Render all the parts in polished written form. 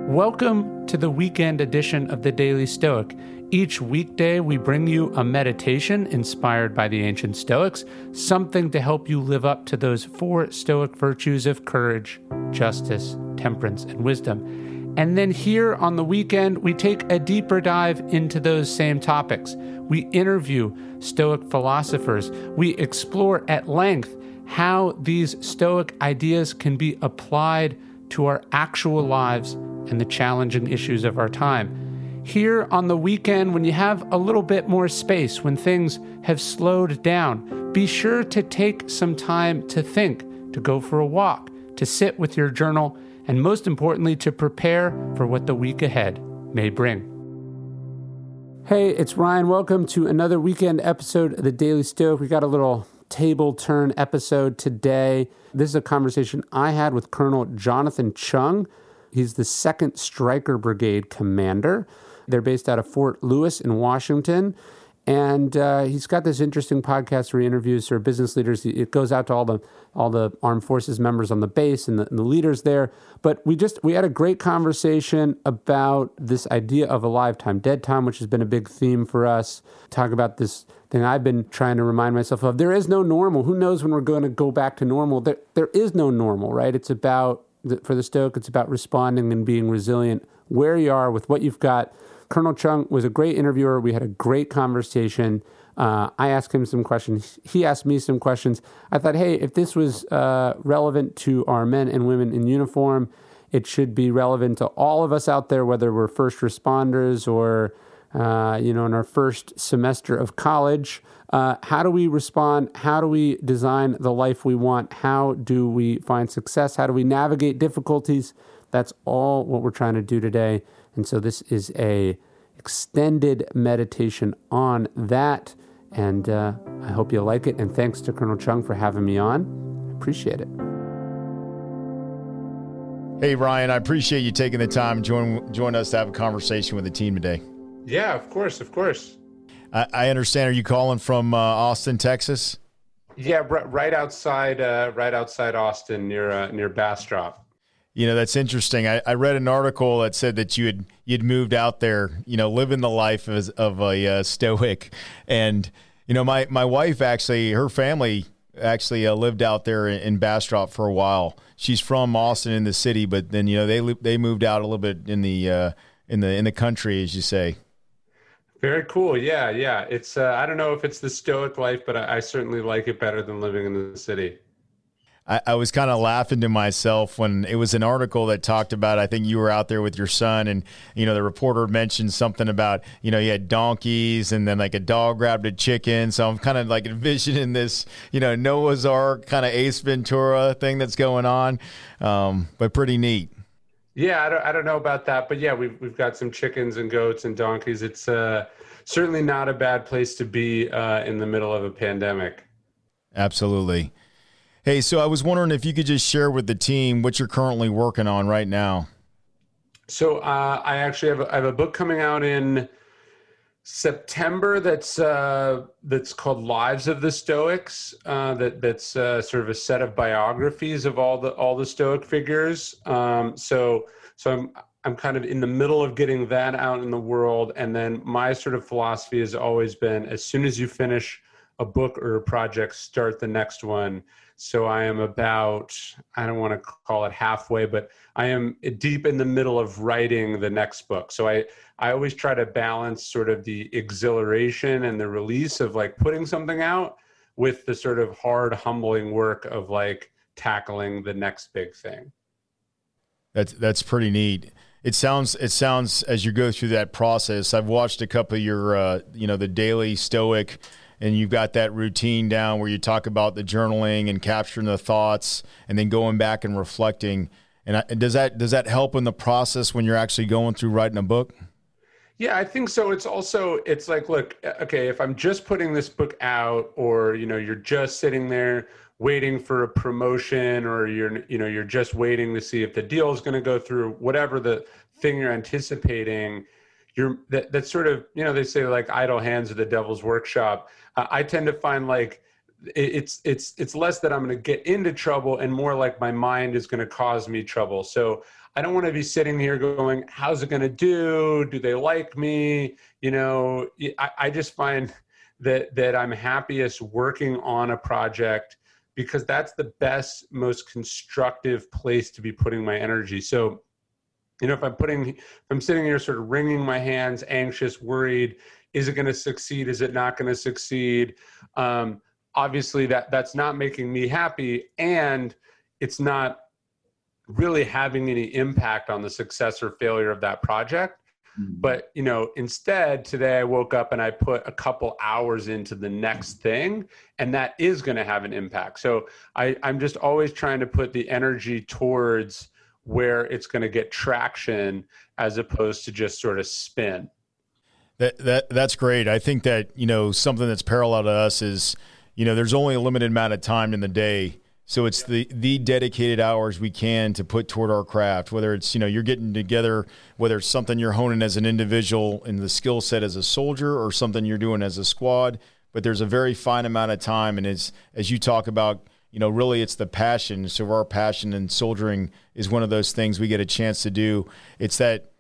Welcome to the weekend edition of the Daily Stoic. Each weekday, we bring you a meditation inspired by the ancient Stoics, something to help you live up to those 4 Stoic virtues of courage, justice, temperance, and wisdom. And then here on the weekend, we take a deeper dive into those same topics. We interview Stoic philosophers. We explore at length how these Stoic ideas can be applied to our actual lives and the challenging issues of our time. Here on the weekend, when you have a little bit more space, when things have slowed down, be sure to take some time to think, to go for a walk, to sit with your journal, and most importantly, to prepare for what the week ahead may bring. Hey, it's Ryan. Welcome to another weekend episode of the Daily Stoic. We got a little table turn episode today. This is a conversation I had with Colonel Jonathan Cheung. He's the 2nd Stryker Brigade commander. They're based out of Fort Lewis in Washington. And he's got this interesting podcast where he interviews sort of business leaders. It goes out to all the armed forces members on the base and the leaders there. But we had a great conversation about this idea of a lifetime, dead time, which has been a big theme for us. Talk about this thing I've been trying to remind myself of. There is no normal. Who knows when we're going to go back to normal? There is no normal, right? It's about, for the Stoic, it's about responding and being resilient where you are with what you've got. Colonel Cheung was a great interviewer. We had a great conversation. I asked him some questions. He asked me some questions. I thought, hey, if this was relevant to our men and women in uniform, it should be relevant to all of us out there, whether we're first responders or in our first semester of college. How do we respond? How do we design the life we want? How do we find success? How do we navigate difficulties? That's all what we're trying to do today. And so this is a extended meditation on that. And I hope you like it. And thanks to Colonel Cheung for having me on. Appreciate it. Hey, Ryan, I appreciate you taking the time to join us to have a conversation with the team today. Yeah, of course. I understand. Are you calling from Austin, Texas? Yeah, right outside Austin, near Bastrop. You know, that's interesting. I read an article that said that you'd moved out there, living the life of a Stoic. And, my wife actually, her family actually lived out there in Bastrop for a while. She's from Austin in the city, but then, they moved out a little bit in the country, as you say. Very cool. Yeah. It's I don't know if it's the Stoic life, but I certainly like it better than living in the city. I was kind of laughing to myself when it was an article that talked about, I think you were out there with your son, and, the reporter mentioned something about, you had donkeys, and then like a dog grabbed a chicken. So I'm kind of like envisioning this, Noah's Ark kind of Ace Ventura thing that's going on, but pretty neat. Yeah, I don't know about that, but yeah, we've got some chickens and goats and donkeys. It's certainly not a bad place to be in the middle of a pandemic. Absolutely. Hey, so I was wondering if you could just share with the team what you're currently working on right now. So I actually have a book coming out in September that's called Lives of the Stoics. That's sort of a set of biographies of all the Stoic figures. So I'm kind of in the middle of getting that out in the world, and then my sort of philosophy has always been, as soon as you finish a book or a project, start the next one. So I am about, I don't want to call it halfway, but I am deep in the middle of writing the next book. So I always try to balance sort of the exhilaration and the release of like putting something out with the sort of hard, humbling work of like tackling the next big thing. That's pretty neat. It sounds as you go through that process. I've watched a couple of your, the Daily Stoic, and you've got that routine down where you talk about the journaling and capturing the thoughts and then going back and reflecting. And does that help in the process when you're actually going through writing a book? Yeah, I think so. It's like, look, okay, if I'm just putting this book out, or, you're just sitting there waiting for a promotion, or you're just waiting to see if the deal is going to go through, whatever the thing you're anticipating, that's sort of, they say like idle hands are the devil's workshop. I tend to find like it's less that I'm going to get into trouble and more like my mind is going to cause me trouble. So I don't want to be sitting here going, how's it going to do? Do they like me? I just find that I'm happiest working on a project because that's the best, most constructive place to be putting my energy. So, if I'm sitting here sort of wringing my hands, anxious, worried, is it going to succeed? Is it not going to succeed? Obviously that's not making me happy, and it's not really having any impact on the success or failure of that project. But, instead today I woke up and I put a couple hours into the next thing, and that is going to have an impact. So I'm just always trying to put the energy towards where it's going to get traction as opposed to just sort of spin. That's great. I think that, something that's parallel to us is, there's only a limited amount of time in the day. So it's the dedicated hours we can to put toward our craft, whether it's, you're getting together, whether it's something you're honing as an individual in the skill set as a soldier or something you're doing as a squad. But there's a very fine amount of time. And as you talk about, really it's the passion. So our passion in soldiering is one of those things we get a chance to do. It's that,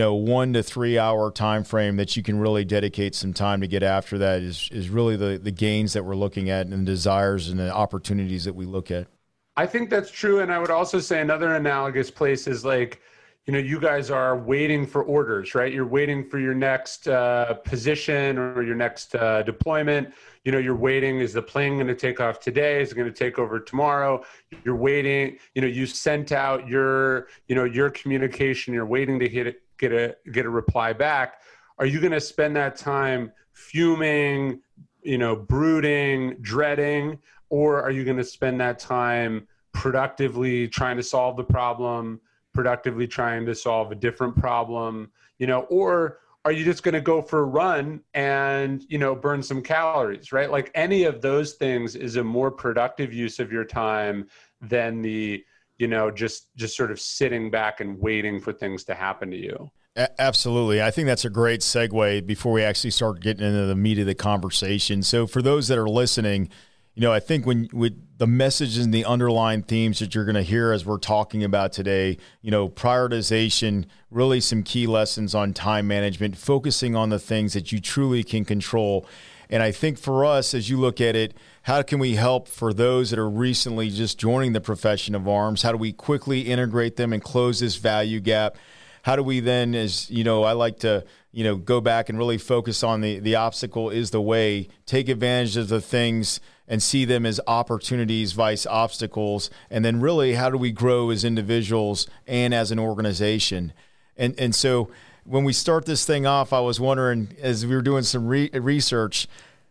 1 to 3 hour time frame that you can really dedicate some time to get after that is really the gains that we're looking at and the desires and the opportunities that we look at. I think that's true. And I would also say another analogous place is like, you guys are waiting for orders, right? You're waiting for your next position or your next deployment. You're waiting, is the plane going to take off today? Is it going to take over tomorrow? You're waiting, you sent out your communication, you're waiting to get a reply back. Are you going to spend that time fuming, brooding, dreading, or are you going to spend that time productively trying to solve the problem, productively trying to solve a different problem, or are you just going to go for a run and, burn some calories, right? Like any of those things is a more productive use of your time than the, just sort of sitting back and waiting for things to happen to you. Absolutely. I think that's a great segue before we actually start getting into the meat of the conversation. So for those that are listening, I think with the messages and the underlying themes that you're going to hear as we're talking about today, prioritization, really some key lessons on time management, focusing on the things that you truly can control. And I think for us, as you look at it, how can we help for those that are recently just joining the profession of arms? How do we quickly integrate them and close this value gap? How do we then, as I like to, go back and really focus on the obstacle is the way, take advantage of the things and see them as opportunities vice obstacles. And then really, how do we grow as individuals and as an organization? And so when we start this thing off, I was wondering, as we were doing some research,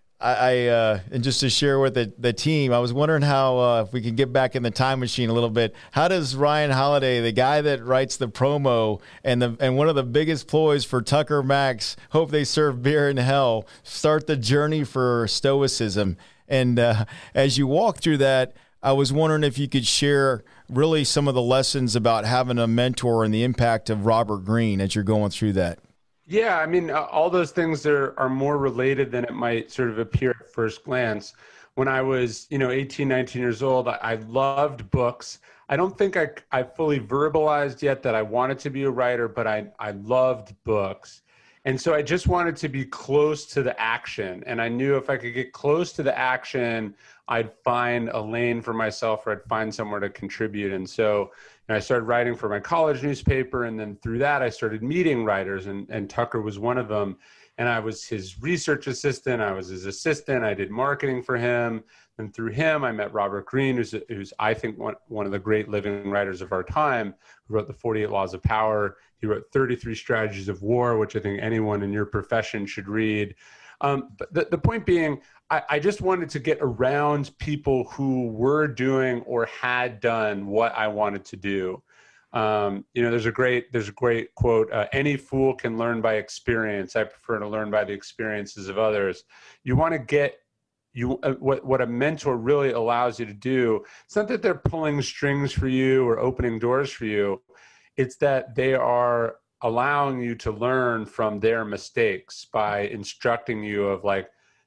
and just to share with the team, I was wondering how if we could get back in the time machine a little bit. How does Ryan Holiday, the guy that writes the promo and one of the biggest ploys for Tucker Max, Hope They Serve Beer in Hell, start the journey for stoicism? And as you walk through that, I was wondering if you could share really some of the lessons about having a mentor and the impact of Robert Greene as you're going through that. Yeah, I mean, all those things are more related than it might sort of appear at first glance. When I was, 18, 19 years old, I loved books. I don't think I fully verbalized yet that I wanted to be a writer, but I loved books. And so I just wanted to be close to the action. And I knew if I could get close to the action, I'd find a lane for myself or I'd find somewhere to contribute. And so I started writing for my college newspaper. And then through that, I started meeting writers, and Tucker was one of them. And I was his research assistant. I was his assistant. I did marketing for him. And through him, I met Robert Greene, who's I think, one of the great living writers of our time, who wrote The 48 Laws of Power. He wrote 33 Strategies of War, which I think anyone in your profession should read. But the point being, I just wanted to get around people who were doing or had done what I wanted to do. There's a great quote, any fool can learn by experience. I prefer to learn by the experiences of others. You want to get what a mentor really allows you to do. It's not that they're pulling strings for you or opening doors for you. It's that they are allowing you to learn from their mistakes by instructing you of like,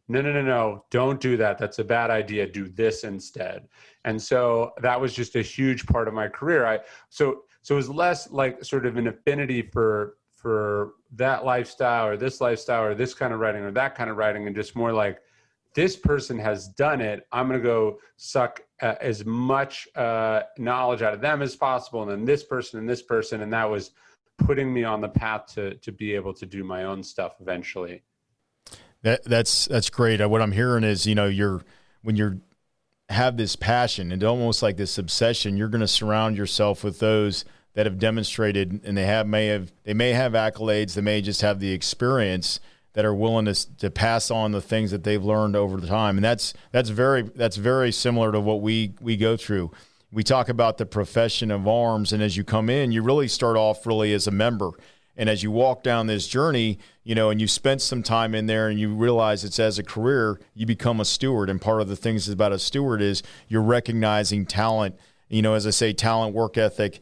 no, don't do that. That's a bad idea. Do this instead. And so that was just a huge part of my career. So it was less like sort of an affinity for that lifestyle or this kind of writing or that kind of writing, and just more like, this person has done it. I'm going to go suck as much knowledge out of them as possible. And then this person and this person. And that was putting me on the path to be able to do my own stuff eventually. That's great. What I'm hearing is, when you have this passion and almost like this obsession, you're going to surround yourself with those that have demonstrated, and they may have accolades, they may just have the experience, that are willing to pass on the things that they've learned over the time. And that's very similar to what we go through. We talk about the profession of arms, and as you come in, you really start off really as a member. And as you walk down this journey, and you spent some time in there and you realize it's as a career, you become a steward. And part of the things about a steward is you're recognizing talent, as I say, talent, work ethic,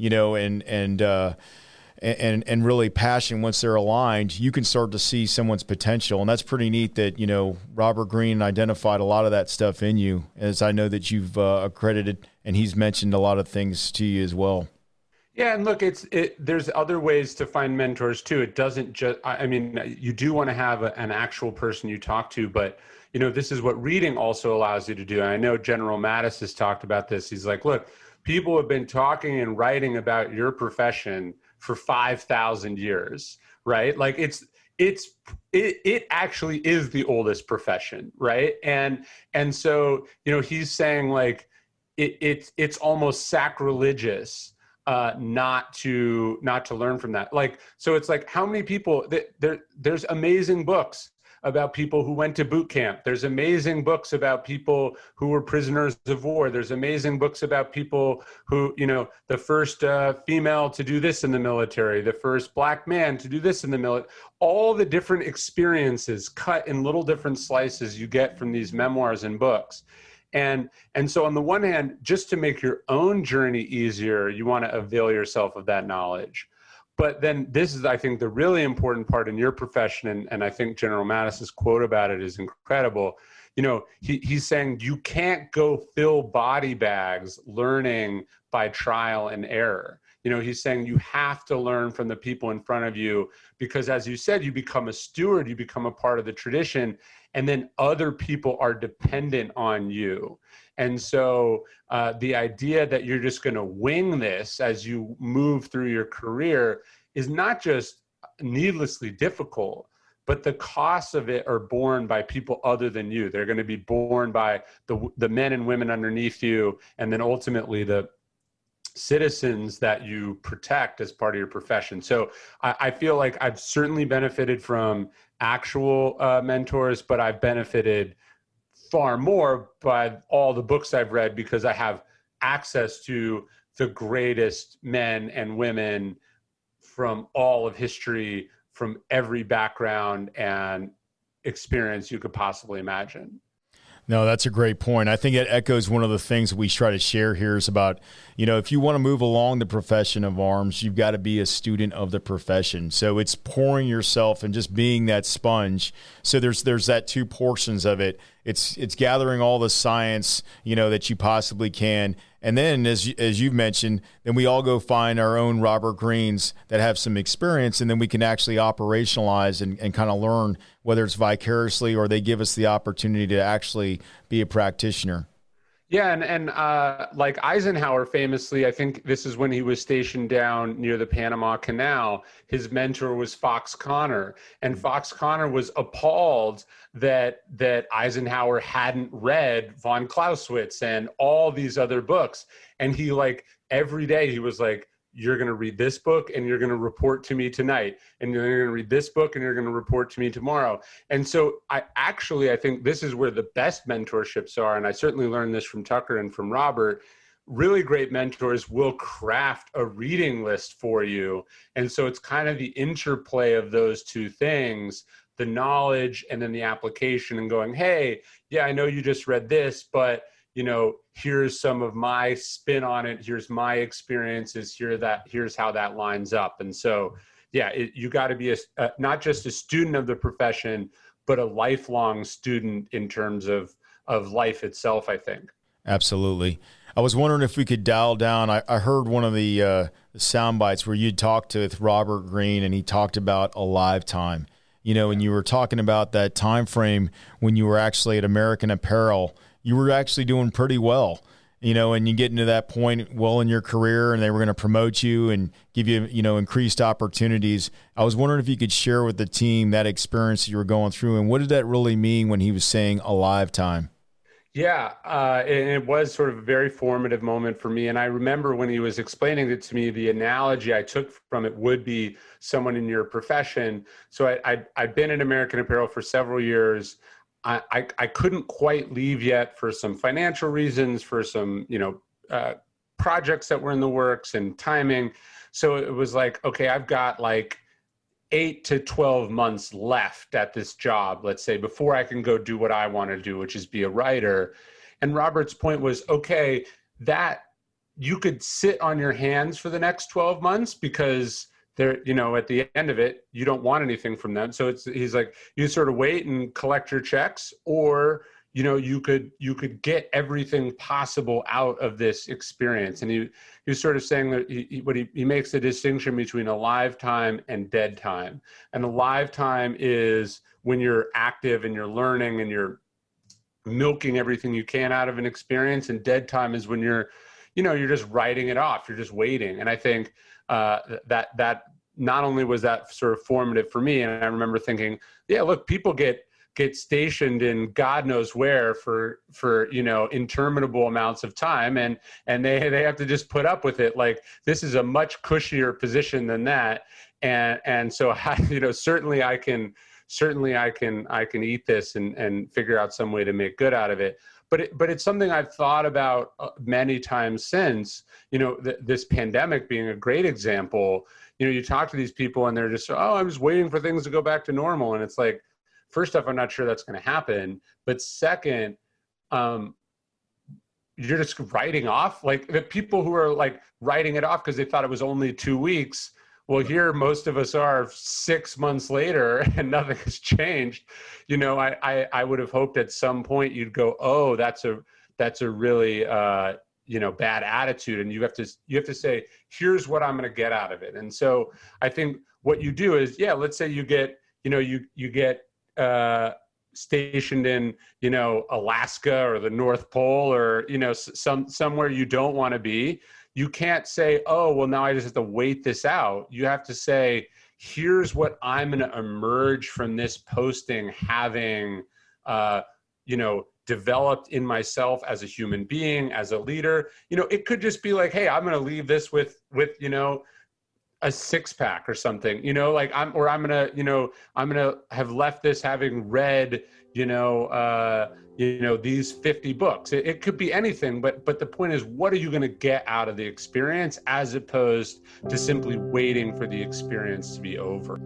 and really passion. Once they're aligned, you can start to see someone's potential. And that's pretty neat that, Robert Greene identified a lot of that stuff in you, as I know that you've accredited, and he's mentioned a lot of things to you as well. Yeah. And look, there's other ways to find mentors too. It doesn't just, you do want to have an actual person you talk to, but this is what reading also allows you to do. And I know General Mattis has talked about this. He's like, look, people have been talking and writing about your profession for 5,000 years, right? Like it actually is the oldest profession, right? And so, he's saying like, it's almost sacrilegious not to learn from that. Like, so it's like, how many people there's amazing books about people who went to boot camp. There's amazing books about people who were prisoners of war. There's amazing books about people who, the first female to do this in the military, the first Black man to do this in the military, all the different experiences cut in little different slices you get from these memoirs and books. And so on the one hand, just to make your own journey easier, you want to avail yourself of that knowledge. But then this is, I think, the really important part in your profession, and I think General Mattis's quote about it is incredible. He's saying you can't go fill body bags learning by trial and error. He's saying you have to learn from the people in front of you, because as you said, you become a steward, you become a part of the tradition, and then other people are dependent on you. And so the idea that you're just going to wing this as you move through your career is not just needlessly difficult, but the costs of it are borne by people other than you. They're going to be borne by the men and women underneath you, and then ultimately the citizens that you protect as part of your profession. So I feel like I've certainly benefited from actual mentors, but I've benefited far more by all the books I've read, because I have access to the greatest men and women from all of history, from every background and experience you could possibly imagine. No, that's a great point. I think it echoes one of the things we try to share here is about, if you want to move along the profession of arms, you've got to be a student of the profession. So it's pouring yourself and just being that sponge. So there's that two portions of it. It's gathering all the science, that you possibly can. And then as you've mentioned, then we all go find our own Robert Greenes that have some experience, and then we can actually operationalize and kind of learn, whether it's vicariously or they give us the opportunity to actually be a practitioner. Yeah, and like Eisenhower famously, I think this is when he was stationed down near the Panama Canal, his mentor was Fox Connor. And Fox Connor was appalled that Eisenhower hadn't read von Clausewitz and all these other books. And he, like, every day he was like, you're going to read this book and you're going to report to me tonight. And you're going to read this book and you're going to report to me tomorrow. And so I think this is where the best mentorships are. And I certainly learned this from Tucker and from Robert. Really great mentors will craft a reading list for you. And so it's kind of the interplay of those two things, the knowledge and then the application, and going, hey, yeah, I know you just read this, but here's some of my spin on it. Here's my experiences. Here's how that lines up. And so, yeah, you got to be not just a student of the profession, but a lifelong student in terms of life itself, I think. Absolutely. I was wondering if we could dial down. I heard one of the sound bites where you'd talked with Robert Greene, and he talked about a lifetime. And you were talking about that time frame when you were actually at American Apparel. You were actually doing pretty well, and you get into that point well in your career, and they were going to promote you and give you, increased opportunities. I was wondering if you could share with the team that experience you were going through, and what did that really mean when he was saying a lifetime? Yeah, and it was sort of a very formative moment for me. And I remember when he was explaining it to me, the analogy I took from it would be someone in your profession. So I'd been at American Apparel for several years. I couldn't quite leave yet for some financial reasons, for some, projects that were in the works and timing. So it was like, okay, I've got like 8 to 12 months left at this job, let's say, before I can go do what I want to do, which is be a writer. And Robert's point was, okay, that you could sit on your hands for the next 12 months because they're, at the end of it, you don't want anything from them. So he's like, you sort of wait and collect your checks, or you could get everything possible out of this experience. And he was sort of saying that he makes the distinction between a lifetime and dead time. And a lifetime is when you're active and you're learning and you're milking everything you can out of an experience. And dead time is when you're just writing it off. You're just waiting. And I think that not only was that sort of formative for me, and I remember thinking, yeah, look, people get stationed in God knows where for interminable amounts of time, and they have to just put up with it. Like, this is a much cushier position than that, and so certainly I can eat this and figure out some way to make good out of it. But it's something I've thought about many times since. This pandemic being a great example. You talk to these people and they're just, oh, I'm just waiting for things to go back to normal, and it's like, first off, I'm not sure that's going to happen. But second, you're just writing off, like, the people who are like writing it off because they thought it was only 2 weeks. Well, here most of us are 6 months later and nothing has changed. I would have hoped at some point you'd go, oh, that's a really bad attitude, and you have to say, here's what I'm going to get out of it. And so I think what you do is, yeah, let's say you get stationed in, Alaska or the North Pole, or, somewhere you don't want to be. You can't say, oh, well, now I just have to wait this out. You have to say, here's what I'm going to emerge from this posting having, developed in myself as a human being, as a leader. It could just be like, hey, I'm going to leave this with, a 6-pack or something, I'm going to have left this having read, these 50 books. It could be anything, but the point is, what are you going to get out of the experience, as opposed to simply waiting for the experience to be over?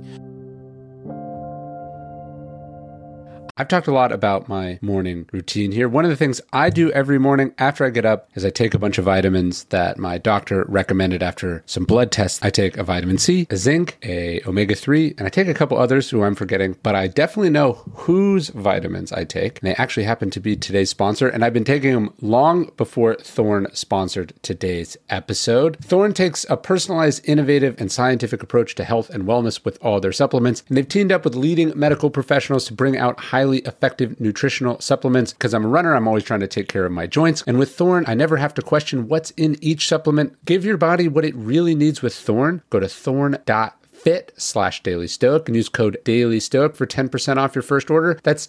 I've talked a lot about my morning routine here. One of the things I do every morning after I get up is I take a bunch of vitamins that my doctor recommended after some blood tests. I take a vitamin C, a zinc, a omega-3, and I take a couple others who I'm forgetting, but I definitely know whose vitamins I take. And they actually happen to be today's sponsor, and I've been taking them long before Thorne sponsored today's episode. Thorne takes a personalized, innovative, and scientific approach to health and wellness with all their supplements, and they've teamed up with leading medical professionals to bring out highly effective nutritional supplements. Because I'm a runner, I'm always trying to take care of my joints. And with Thorne, I never have to question what's in each supplement. Give your body what it really needs with Thorne. Go to thorne.fit/dailystoic and use code dailystoic for 10% off your first order. That's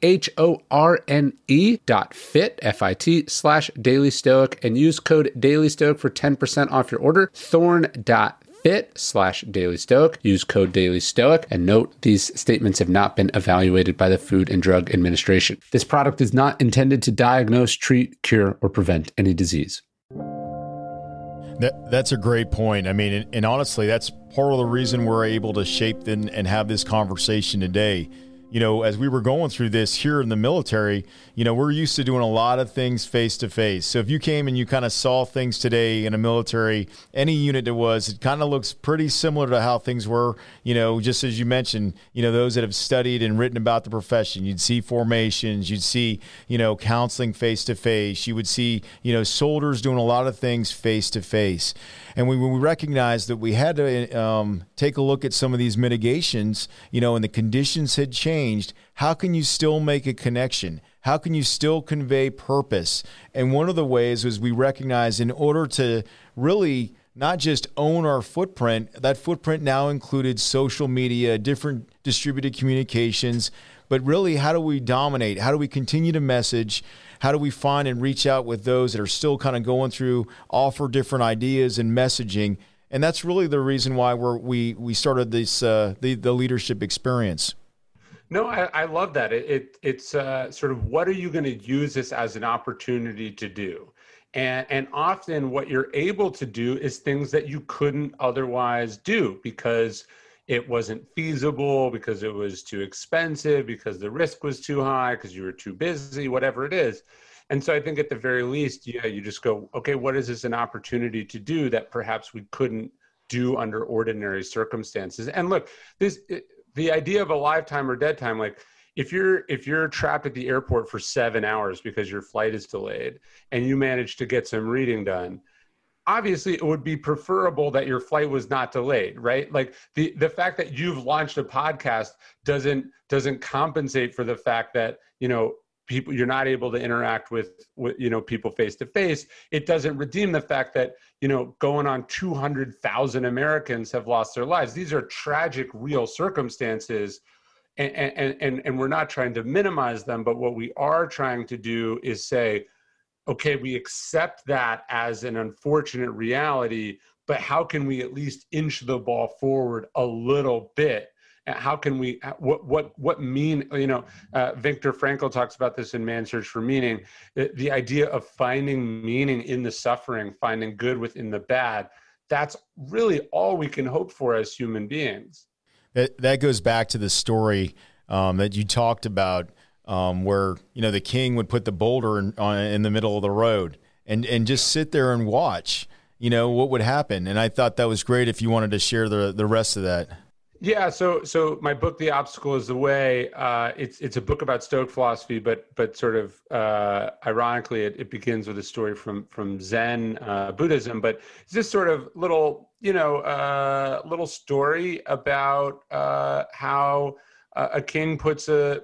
THORNE.fit, FIT/dailystoic, and use code dailystoic for 10% off your order. Thorne.fit/dailystoic. Use code dailystoic, and note these statements have not been evaluated by the Food and Drug Administration. This product is not intended to diagnose, treat, cure, or prevent any disease. That's a great point. I mean, and honestly, that's part of the reason we're able to shape and have this conversation today. as we were going through this here in the military, we're used to doing a lot of things face to face. So if you came and you kind of saw things today in a military, any unit it was, it kind of looks pretty similar to how things were, just as you mentioned, those that have studied and written about the profession. You'd see formations, you'd see, counseling face to face. You would see, soldiers doing a lot of things face to face. And when we recognized that we had to take a look at some of these mitigations, and the conditions had changed, how can you still make a connection? How can you still convey purpose? And one of the ways was we recognized in order to really not just own our footprint, that footprint now included social media, different distributed communications, but really how do we dominate? How do we continue to message? How do we find and reach out with those that are still kind of going through, offer different ideas and messaging? And that's really the reason why we started this the leadership experience. No, I love that. It's sort of what are you going to use this as an opportunity to do? And often what you're able to do is things that you couldn't otherwise do because it wasn't feasible, because it was too expensive, because the risk was too high, because you were too busy, whatever it is. And so I think at the very least, you just go, okay, what is this an opportunity to do that perhaps we couldn't do under ordinary circumstances? And look, the idea of a lifetime or dead time, like if you're trapped at the airport for 7 hours because your flight is delayed and you manage to get some reading done, obviously it would be preferable that your flight was not delayed, right? Like the fact that you've launched a podcast doesn't compensate for the fact that, people, you're not able to interact with people face to face. It doesn't redeem the fact that, going on 200,000 Americans have lost their lives. These are tragic, real circumstances. And we're not trying to minimize them, but what we are trying to do is say, okay, we accept that as an unfortunate reality, but how can we at least inch the ball forward a little bit? How can we, what mean, Viktor Frankl talks about this in Man's Search for Meaning, the idea of finding meaning in the suffering, finding good within the bad. That's really all we can hope for as human beings. That goes back to the story that you talked about, where the king would put the boulder in the middle of the road and just sit there and watch, what would happen. And I thought that was great if you wanted to share the rest of that. Yeah, so my book, The Obstacle is the Way, it's a book about Stoic philosophy, but sort of ironically, it begins with a story from Zen Buddhism. But it's this sort of little little story about how a king puts a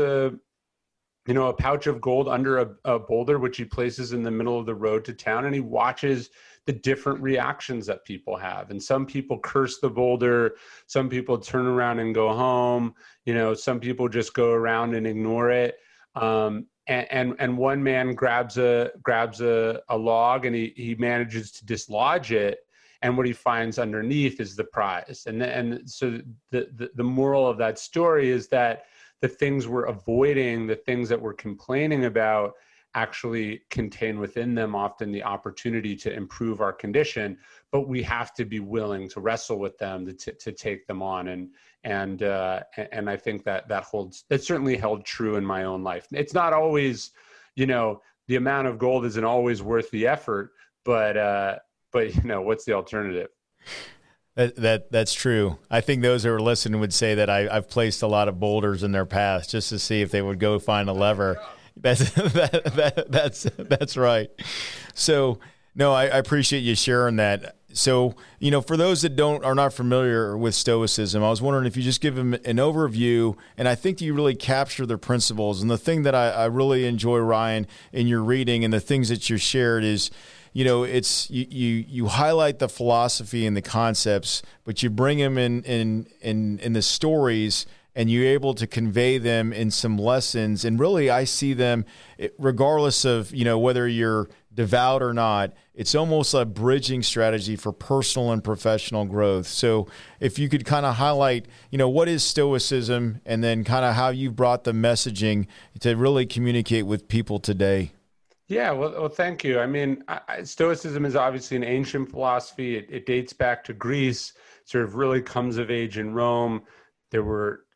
pouch of gold under a boulder, which he places in the middle of the road to town, and he watches the different reactions that people have. And some people curse the boulder, some people turn around and go home, some people just go around and ignore it. And one man grabs a log and he manages to dislodge it. And what he finds underneath is the prize. And so the moral of that story is that the things we're avoiding, the things that we're complaining about, actually contain within them often the opportunity to improve our condition, but we have to be willing to wrestle with them, to take them on. And I think that certainly held true in my own life. It's not always, the amount of gold isn't always worth the effort, but what's the alternative? That's true. I think those who are listening would say that I've placed a lot of boulders in their path just to see if they would go find a lever. That's right. So no, I appreciate you sharing that. So, for those that are not familiar with Stoicism, I was wondering if you just give them an overview, and I think you really capture the principles. And the thing that I really enjoy, Ryan, in your reading and the things that you shared is, it's you highlight the philosophy and the concepts, but you bring them in the stories, and you're able to convey them in some lessons. And really, I see them, regardless of, whether you're devout or not, it's almost a bridging strategy for personal and professional growth. So if you could kind of highlight, what is Stoicism, and then kind of how you've brought the messaging to really communicate with people today. Yeah, well, thank you. I mean, Stoicism is obviously an ancient philosophy. It dates back to Greece, sort of really comes of age in Rome. There were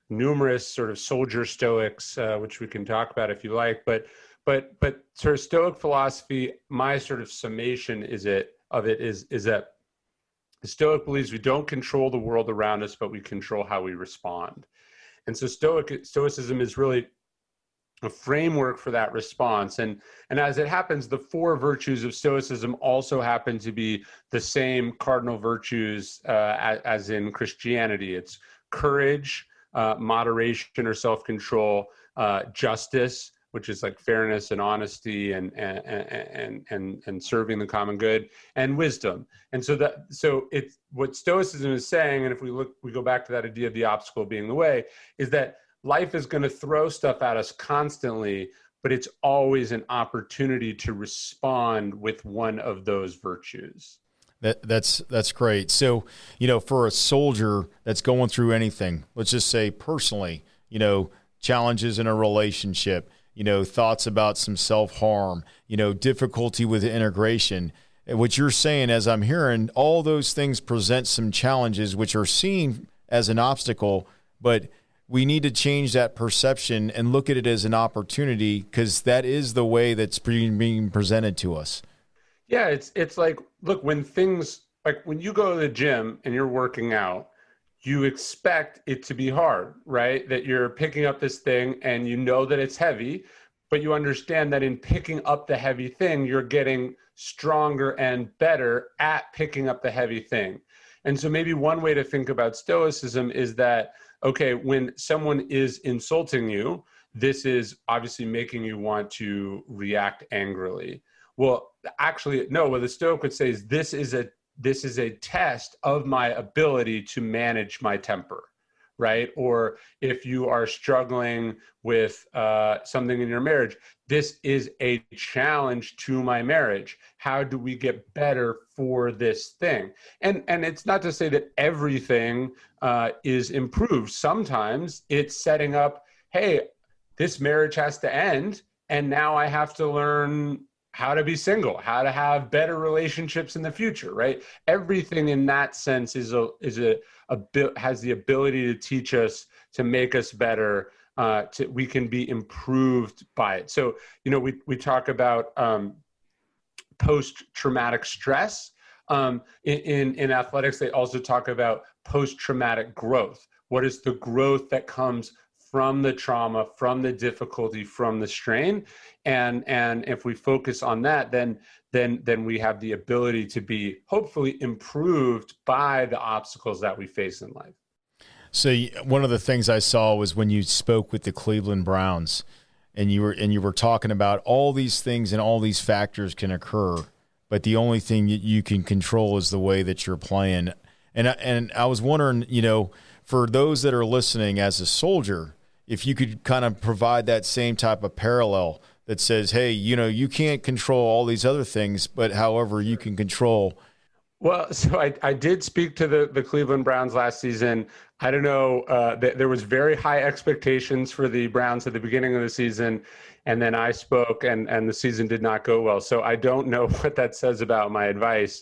numerous sort of soldier Stoics, which we can talk about if you like. But sort of Stoic philosophy, my sort of summation is that the Stoic believes we don't control the world around us, but we control how we respond. And so Stoicism is really a framework for that response. And as it happens, the 4 virtues of Stoicism also happen to be the same cardinal virtues as in Christianity. It's courage, moderation or self-control, justice, which is like fairness and honesty and serving the common good, and wisdom. And so it's what Stoicism is saying, and if we go back to that idea of the obstacle being the way, is that life is going to throw stuff at us constantly, but it's always an opportunity to respond with one of those virtues. That's great. So, for a soldier that's going through anything, let's just say personally, challenges in a relationship, thoughts about some self-harm, difficulty with integration. What you're saying, as I'm hearing, all those things present some challenges which are seen as an obstacle, but we need to change that perception and look at it as an opportunity, because that is the way that's being presented to us. Yeah, it's like, look, when you go to the gym and you're working out, you expect it to be hard, right? That you're picking up this thing and you know that it's heavy, but you understand that in picking up the heavy thing, you're getting stronger and better at picking up the heavy thing. And so maybe one way to think about Stoicism is that, okay, when someone is insulting you, this is obviously making you want to react angrily. Well, actually, no, what the Stoic would say is this is a test of my ability to manage my temper, right? Or if you are struggling with something in your marriage, this is a challenge to my marriage. How do we get better for this thing? And it's not to say that everything is improved. Sometimes it's setting up, hey, this marriage has to end, and now I have to learn how to be single, how to have better relationships in the future, right? Everything in that sense has the ability to teach us, to make us better. We can be improved by it. So, we talk about post-traumatic stress. In athletics, they also talk about post-traumatic growth. What is the growth that comes from the trauma, from the difficulty, from the strain? And if we focus on that, then we have the ability to be hopefully improved by the obstacles that we face in life. So one of the things I saw was when you spoke with the Cleveland Browns, and you were talking about all these things and all these factors can occur, but the only thing you can control is the way that you're playing. And I was wondering, for those that are listening as a soldier, if you could kind of provide that same type of parallel that says, hey, you can't control all these other things, but however you can control. Well, so I did speak to the Cleveland Browns last season. I don't know, there was very high expectations for the Browns at the beginning of the season, and then I spoke and the season did not go well. So I don't know what that says about my advice.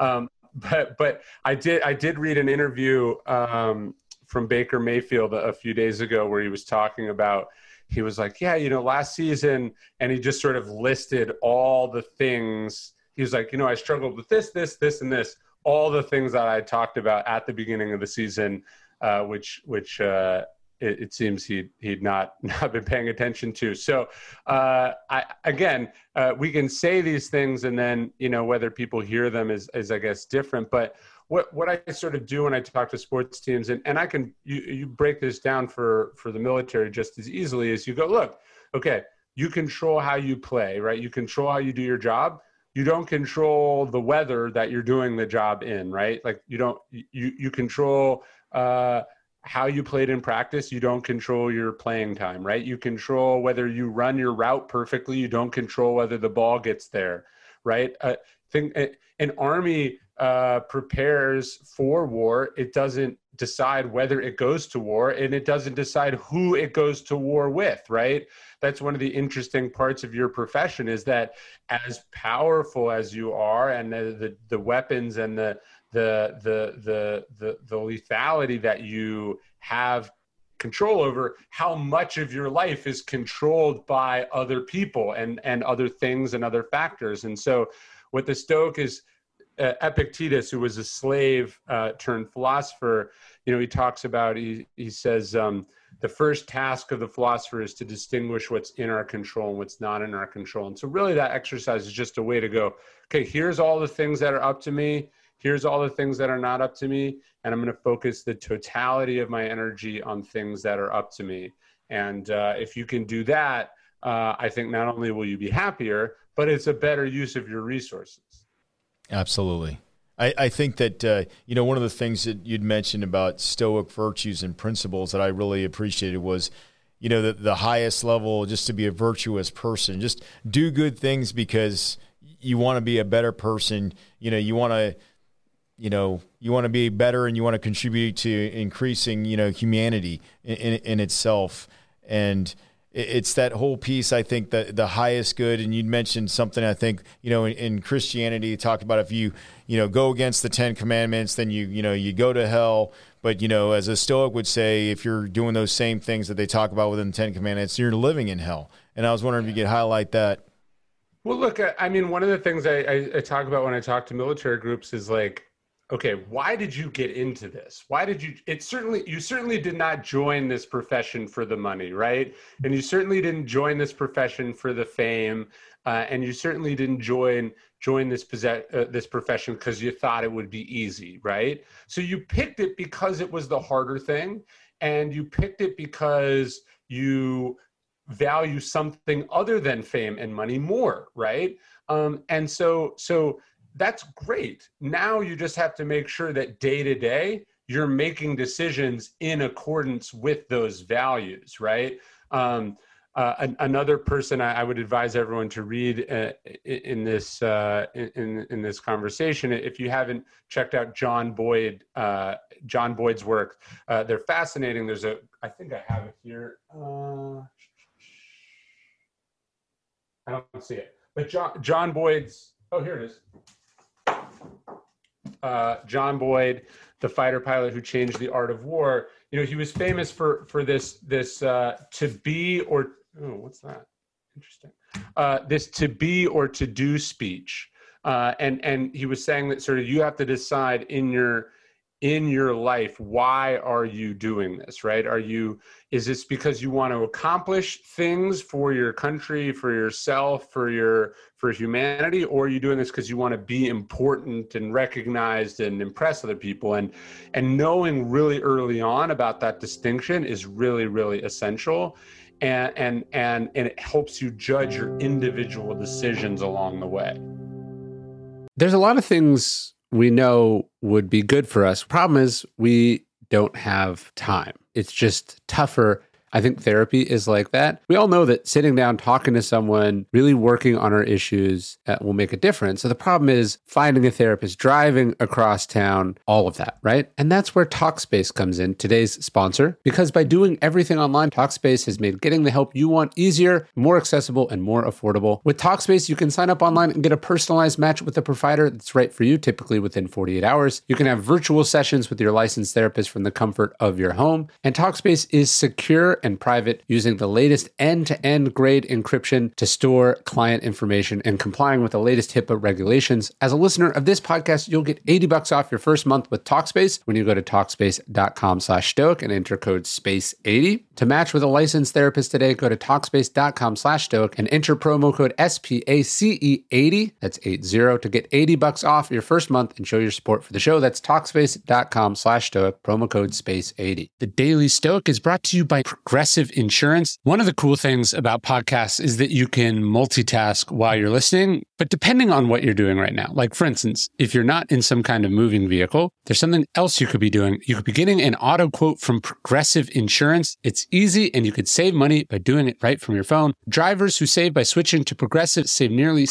But I did read an interview from Baker Mayfield a few days ago where he was talking about, he was like, yeah, last season, and he just sort of listed all the things. He was like, I struggled with this, and this, all the things that I talked about at the beginning of the season, which it seems he'd not been paying attention to. So we can say these things, and then whether people hear them is I guess different. But what I sort of do when I talk to sports teams, and I can you break this down for the military just as easily as you go, look, okay, you control how you play, right? You control how you do your job. You don't control the weather that you're doing the job in, right? Like you control how you played in practice. You don't control your playing time, right? You control whether you run your route perfectly. You don't control whether the ball gets there, right? An army prepares for war. It doesn't decide whether it goes to war, and it doesn't decide who it goes to war with, right? That's one of the interesting parts of your profession, is that as powerful as you are, and the weapons and the lethality that you have control over, how much of your life is controlled by other people and other things and other factors. And so what the Stoic is, Epictetus, who was a slave turned philosopher, he talks about, he says, the first task of the philosopher is to distinguish what's in our control and what's not in our control. And so really that exercise is just a way to go, okay, here's all the things that are up to me. Here's all the things that are not up to me. And I'm going to focus the totality of my energy on things that are up to me. And if you can do that, I think not only will you be happier, but it's a better use of your resources. Absolutely. I think that, one of the things that you'd mentioned about Stoic virtues and principles that I really appreciated was, the highest level, just to be a virtuous person, just do good things because you want to be a better person. You want to be better and you want to contribute to increasing, humanity in itself. And it's that whole piece, I think, that the highest good. And you'd mentioned something, I think, in Christianity, talked about if you, go against the 10 commandments, then you go to hell. But, as a Stoic would say, if you're doing those same things that they talk about within the 10 commandments, you're living in hell. And I was wondering if you could highlight that. Well, look, one of the things I talk about when I talk to military groups is like, okay, why did you get into this? You certainly did not join this profession for the money, right? And you certainly didn't join this profession for the fame. And you certainly didn't join this profession because you thought it would be easy, right? So you picked it because it was the harder thing. And you picked it because you value something other than fame and money more, right? And so that's great. Now you just have to make sure that day to day, you're making decisions in accordance with those values, right? Another person I would advise everyone to read in this conversation, if you haven't checked out John Boyd's work, they're fascinating. I think I have it here. I don't see it, but John Boyd's, oh, here it is. John Boyd, the fighter pilot who changed the art of war. He was famous for this to be or, oh, what's that? Interesting. This to be or to do speech. And he was saying that sort of you have to decide in your life, why are you doing this, right? Is this because you want to accomplish things for your country, for yourself, for humanity, or are you doing this because you want to be important and recognized and impress other people? And knowing really early on about that distinction is really, really essential. And it helps you judge your individual decisions along the way. There's a lot of things we know would be good for us. Problem is we don't have time. It's just tougher. I think therapy is like that. We all know that sitting down, talking to someone, really working on our issues will make a difference. So the problem is finding a therapist, driving across town, all of that, right? And that's where Talkspace comes in, today's sponsor, because by doing everything online, Talkspace has made getting the help you want easier, more accessible, and more affordable. With Talkspace, you can sign up online and get a personalized match with a provider that's right for you, typically within 48 hours. You can have virtual sessions with your licensed therapist from the comfort of your home. And Talkspace is secure and private, using the latest end-to-end grade encryption to store client information and complying with the latest HIPAA regulations. As a listener of this podcast, you'll get $80 off your first month with Talkspace when you go to Talkspace.com/Stoic and enter code SPACE80. To match with a licensed therapist today, go to Talkspace.com/Stoic and enter promo code SPACE80, that's 80, to get $80 off your first month and show your support for the show. That's Talkspace.com/Stoic, promo code SPACE80. The Daily Stoic is brought to you by Progressive Insurance. One of the cool things about podcasts is that you can multitask while you're listening, but depending on what you're doing right now, like for instance, if you're not in some kind of moving vehicle, there's something else you could be doing. You could be getting an auto quote from Progressive Insurance. It's easy and you could save money by doing it right from your phone. Drivers who save by switching to Progressive save nearly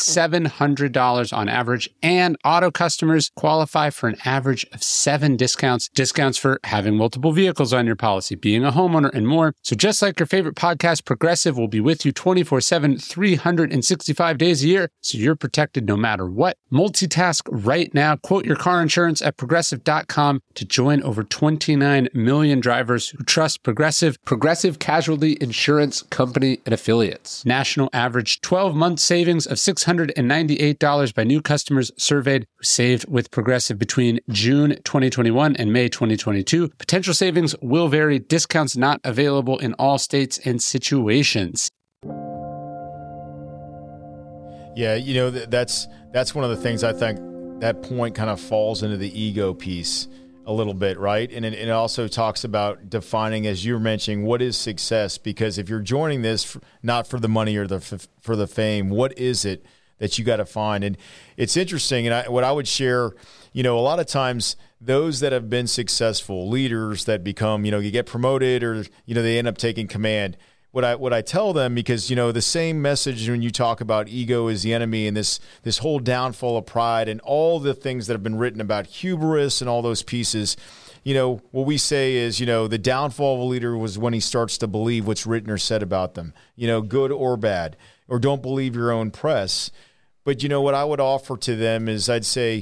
$700 on average, and auto customers qualify for an average of 7 discounts for having multiple vehicles on your policy, being a homeowner, and more. So just like your favorite podcast, Progressive will be with you 24/7, 365 days a year, so your protected no matter what. Multitask right now. Quote your car insurance at Progressive.com to join over 29 million drivers who trust Progressive. Progressive Casualty Insurance Company and Affiliates. National average 12-month savings of $698 by new customers surveyed who saved with Progressive between June 2021 and May 2022. Potential savings will vary. Discounts not available in all states and situations. Yeah, that's one of the things I think that point kind of falls into the ego piece a little bit, right? And it also talks about defining, as you were mentioning, what is success? Because if you're joining this not for the money or for the fame, what is it that you got to find? And it's interesting, and what I would share, a lot of times those that have been successful, leaders that become, you get promoted or, they end up taking command. What I tell them, because, the same message when you talk about ego is the enemy and this whole downfall of pride and all the things that have been written about hubris and all those pieces, what we say is, the downfall of a leader was when he starts to believe what's written or said about them, good or bad, or don't believe your own press. But, what I would offer to them is I'd say,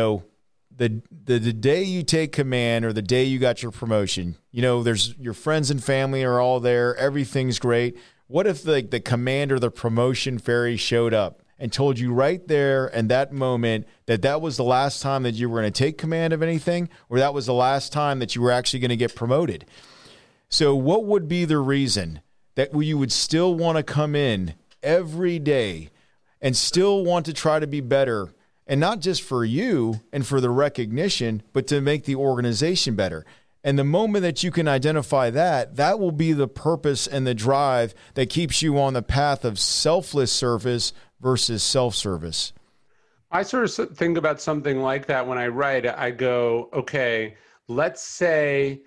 the day you take command or the day you got your promotion, there's your friends and family are all there. Everything's great. What if the command or the promotion fairy showed up and told you right there in that moment that was the last time that you were going to take command of anything, or that was the last time that you were actually going to get promoted? So what would be the reason that you would still want to come in every day and still want to try to be better? And not just for you and for the recognition, but to make the organization better. And the moment that you can identify that will be the purpose and the drive that keeps you on the path of selfless service versus self-service. I sort of think about something like that when I write. I go, okay, let's say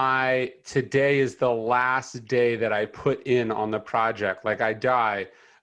today is the last day that I put in on the project, like I die.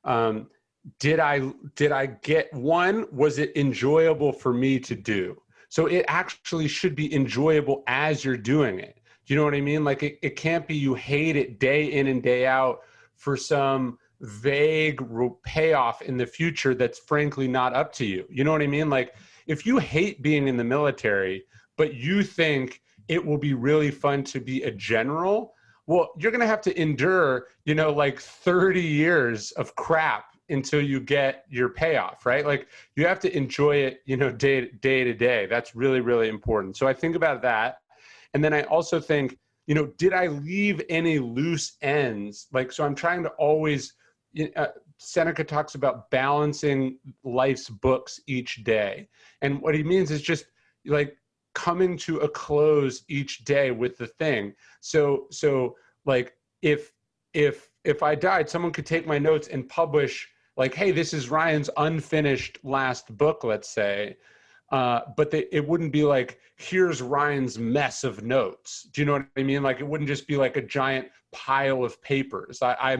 Did I get one? Was it enjoyable for me to do? So it actually should be enjoyable as you're doing it. Do you know what I mean? Like it can't be you hate it day in and day out for some vague payoff in the future that's frankly not up to you. You know what I mean? Like if you hate being in the military, but you think it will be really fun to be a general, well, you're going to have to endure, like 30 years of crap until you get your payoff, right? Like you have to enjoy it, day to day. That's really, really important. So I think about that. And then I also think, did I leave any loose ends? Like, so I'm trying to always, Seneca talks about balancing life's books each day. And what he means is just like coming to a close each day with the thing. So like if I died, someone could take my notes and publish like, hey, this is Ryan's unfinished last book, let's say. But it wouldn't be like, here's Ryan's mess of notes. Do you know what I mean? Like, it wouldn't just be like a giant pile of papers.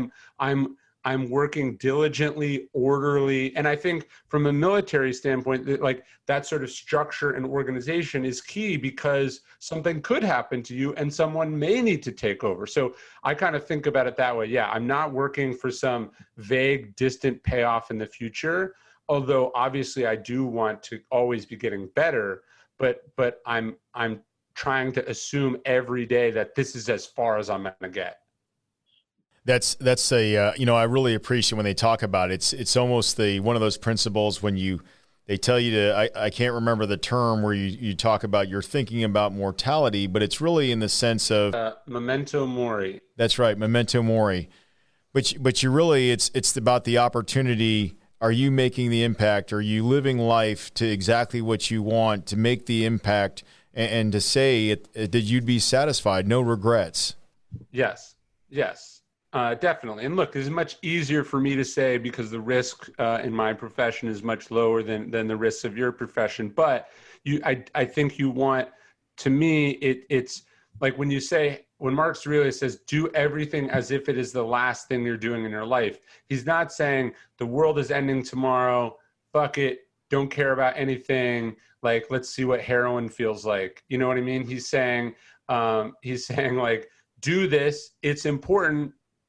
I'm working diligently, orderly. And I think from a military standpoint, like that sort of structure and organization is key because something could happen to you and someone may need to take over. So I kind of think about it that way. Yeah, I'm not working for some vague, distant payoff in the future. Although obviously I do want to always be getting better, but I'm trying to assume every day that this is as far as I'm going to get. That's I really appreciate when they talk about it. It's almost one of those principles when they tell you to, I can't remember the term where you talk about you're thinking about mortality, but it's really in the sense of memento mori. That's right, memento mori. But you really, it's about the opportunity. Are you making the impact? Are you living life to exactly what you want to make the impact and to say that you'd be satisfied, no regrets? Yes. Definitely. And look, it's much easier for me to say because the risk in my profession is much lower than the risks of your profession. But I think you want, to me, it's like when Marcus Aurelius says, do everything as if it is the last thing you're doing in your life. He's not saying the world is ending tomorrow. Fuck it. Don't care about anything. Like, let's see what heroin feels like. You know what I mean? He's saying like, do this. It's important.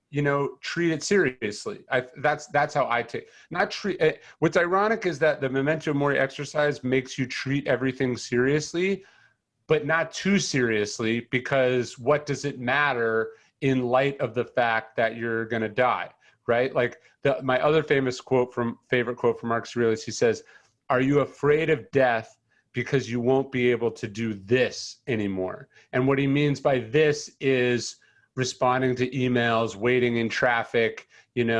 treat it seriously. That's how I take. Not treat. What's ironic is that the Memento Mori exercise makes you treat everything seriously, but not too seriously, because what does it matter in light of the fact that you're going to die, right? Like my other favorite quote from Marcus Aurelius, he says, "Are you afraid of death because you won't be able to do this anymore?" And what he means by this is responding to emails, waiting in traffic,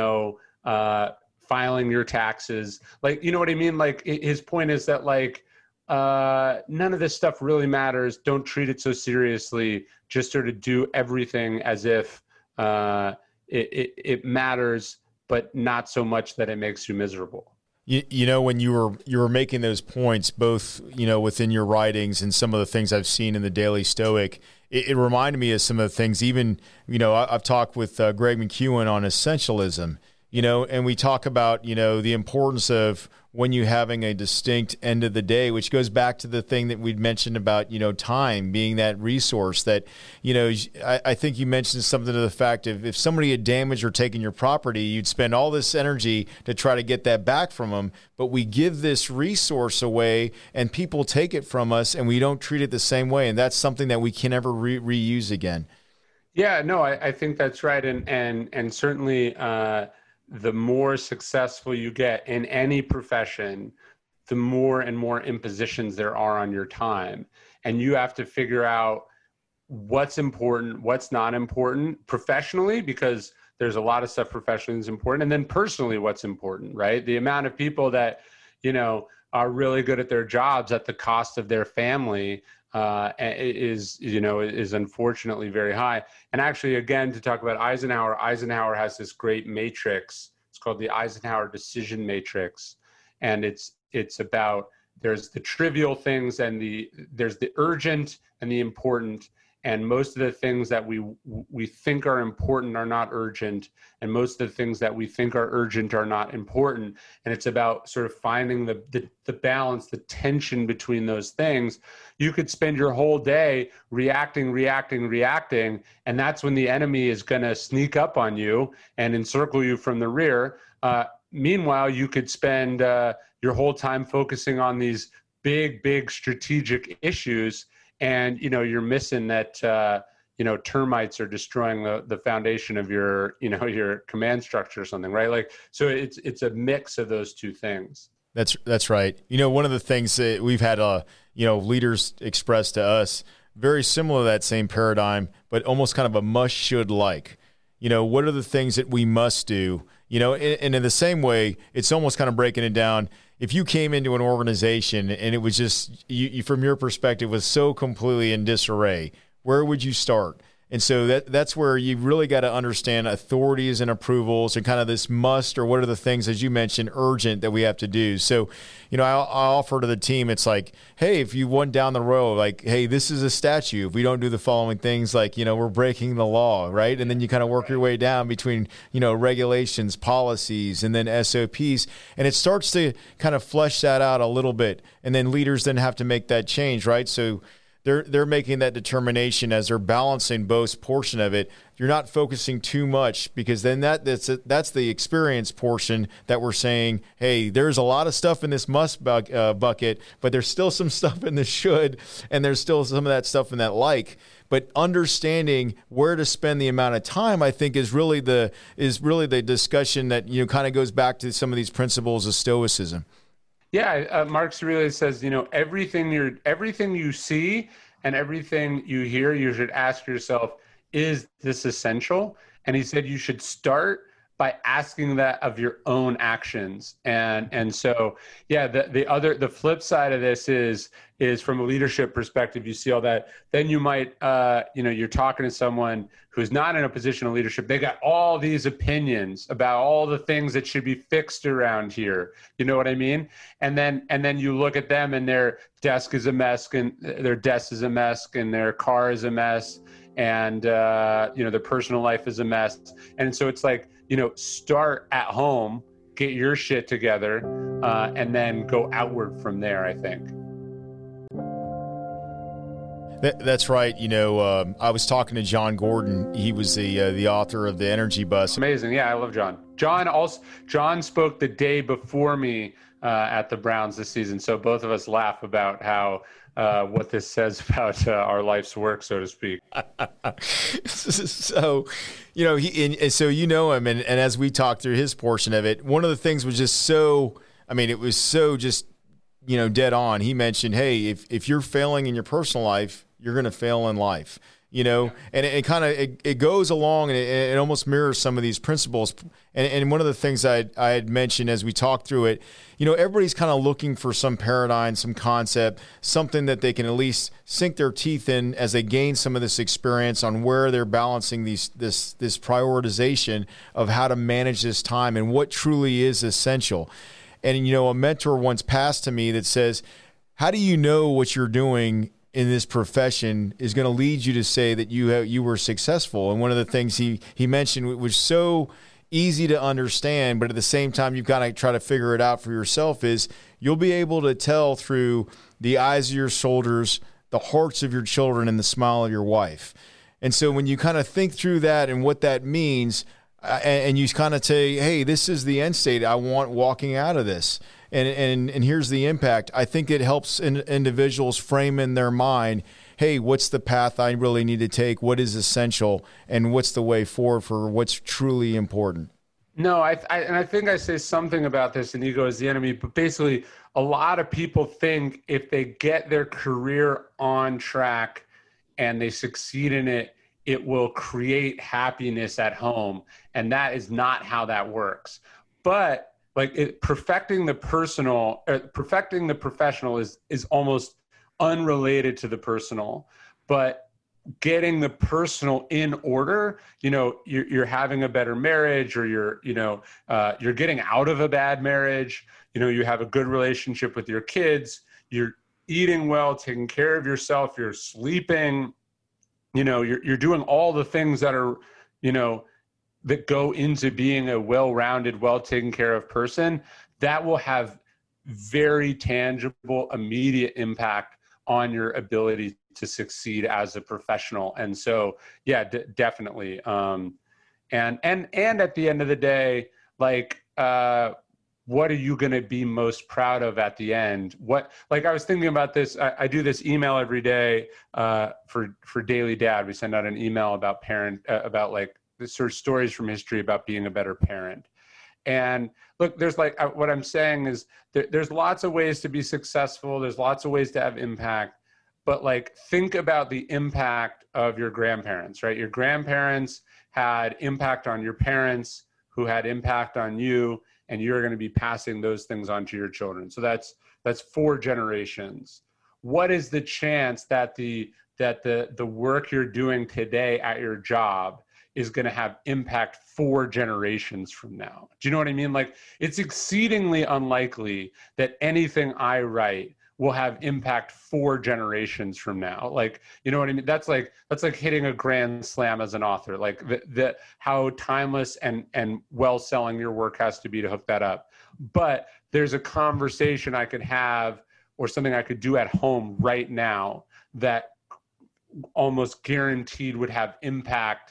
filing your taxes. Like, you know what I mean? Like his point is that like, none of this stuff really matters. Don't treat it so seriously. Just sort of do everything as if it matters, but not so much that it makes you miserable. When you were making those points, both within your writings and some of the things I've seen in the Daily Stoic, it reminded me of some of the things. Even I've talked with Greg McKeown on essentialism. And we talk about, the importance of when you having a distinct end of the day, which goes back to the thing that we'd mentioned about, time being that resource that, I think you mentioned something to the fact of if somebody had damaged or taken your property, you'd spend all this energy to try to get that back from them. But we give this resource away and people take it from us and we don't treat it the same way. And that's something that we can never reuse again. Yeah, no, I think that's right. And certainly, the more successful you get in any profession, the more and more impositions there are on your time. And you have to figure out what's important, what's not important professionally, because there's a lot of stuff professionally is important. And then personally, what's important, right? The amount of people that, are really good at their jobs at the cost of their family is unfortunately very high. And actually, again, to talk about Eisenhower has this great matrix. It's called the Eisenhower Decision Matrix. And it's about, there's the trivial things and there's the urgent and the important. And most of the things that we think are important are not urgent. And most of the things that we think are urgent are not important. And it's about sort of finding the balance, the tension between those things. You could spend your whole day reacting. And that's when the enemy is going to sneak up on you and encircle you from the rear. Meanwhile, you could spend your whole time focusing on these big strategic issues. And, you're missing that, termites are destroying the foundation of your command structure or something, right? Like, so it's a mix of those two things. That's right. One of the things that we've had, leaders express to us, very similar to that same paradigm, but almost kind of a must, should, like. What are the things that we must do? And in the same way, it's almost kind of breaking it down. If you came into an organization and it was just, you from your perspective, was so completely in disarray, where would you start? And so that's where you really got to understand authorities and approvals and kind of this must, or what are the things, as you mentioned, urgent that we have to do. So, I offer to the team, it's like, hey, if you went down the road, like, hey, this is a statute. If we don't do the following things, like, we're breaking the law, right? And then you kind of work your way down between, regulations, policies, and then SOPs. And it starts to kind of flesh that out a little bit. And then leaders then have to make that change, right? So they're making that determination as they're balancing both portion of it. You're not focusing too much, because then that's the experience portion that we're saying, hey, there's a lot of stuff in this must bucket, but there's still some stuff in the should, and there's still some of that stuff in that like. But understanding where to spend the amount of time, I think, is really the discussion that kind of goes back to some of these principles of Stoicism. Yeah, Marcus Aurelius says, everything you see and everything you hear, you should ask yourself, is this essential? And he said you should start by asking that of your own actions. And so, yeah, the flip side of this is from a leadership perspective, you see all that, then you might, you're talking to someone who's not in a position of leadership. They got all these opinions about all the things that should be fixed around here. You know what I mean? And then you look at them and their desk is a mess, and their desk is a mess, and their car is a mess, and their personal life is a mess. And so it's like, start at home, get your shit together, and then go outward from there, I think. That's right. I was talking to John Gordon. He was the author of The Energy Bus. Amazing. Yeah, I love John. John spoke the day before me at the Browns this season. So both of us laugh about how what this says about our life's work, so to speak. So, so him, and as we talked through his portion of it, one of the things was just so, it was so just, dead on. He mentioned, hey, if you're failing in your personal life, you're going to fail in life. And it kind of it goes along, and it almost mirrors some of these principles. And one of the things I had mentioned as we talked through it, everybody's kind of looking for some paradigm, some concept, something that they can at least sink their teeth in as they gain some of this experience on where they're balancing this prioritization of how to manage this time and what truly is essential. And a mentor once passed to me that says, how do you know what you're doing in this profession is going to lead you to say that you were successful? And one of the things he mentioned was so easy to understand, but at the same time you've got to try to figure it out for yourself, is you'll be able to tell through the eyes of your shoulders, the hearts of your children, and the smile of your wife. And so when you kind of think through that and what that means, and you kind of say, hey, this is the end state I want walking out of this. And here's the impact. I think it helps individuals frame in their mind, hey, what's the path I really need to take? What is essential? And what's the way forward for what's truly important? No, I think I say something about this in Ego is the Enemy, but basically a lot of people think if they get their career on track and they succeed in it, it will create happiness at home. And that is not how that works. But perfecting the professional is almost unrelated to the personal, but getting the personal in order, you're having a better marriage, or you're getting out of a bad marriage, you have a good relationship with your kids, you're eating well, taking care of yourself, you're sleeping, you're doing all the things that are, that go into being a well-rounded, well-taken care of person. That will have very tangible, immediate impact on your ability to succeed as a professional. And so, yeah, definitely. And at the end of the day, what are you going to be most proud of at the end? I was thinking about this. I do this email every day for Daily Dad. We send out an email about the sort of stories from history about being a better parent. And look, there's what I'm saying is there's lots of ways to be successful. There's lots of ways to have impact, but think about the impact of your grandparents, right? Your grandparents had impact on your parents, who had impact on you, and you're going to be passing those things on to your children. So that's 4 generations. What is the chance that the work you're doing today at your job is going to have impact 4 generations from now? Do you know what I mean? It's exceedingly unlikely that anything I write will have impact 4 generations from now. You know what I mean? That's like hitting a grand slam as an author. How timeless and well-selling your work has to be to hook that up. But there's a conversation I could have, or something I could do at home right now, that almost guaranteed would have impact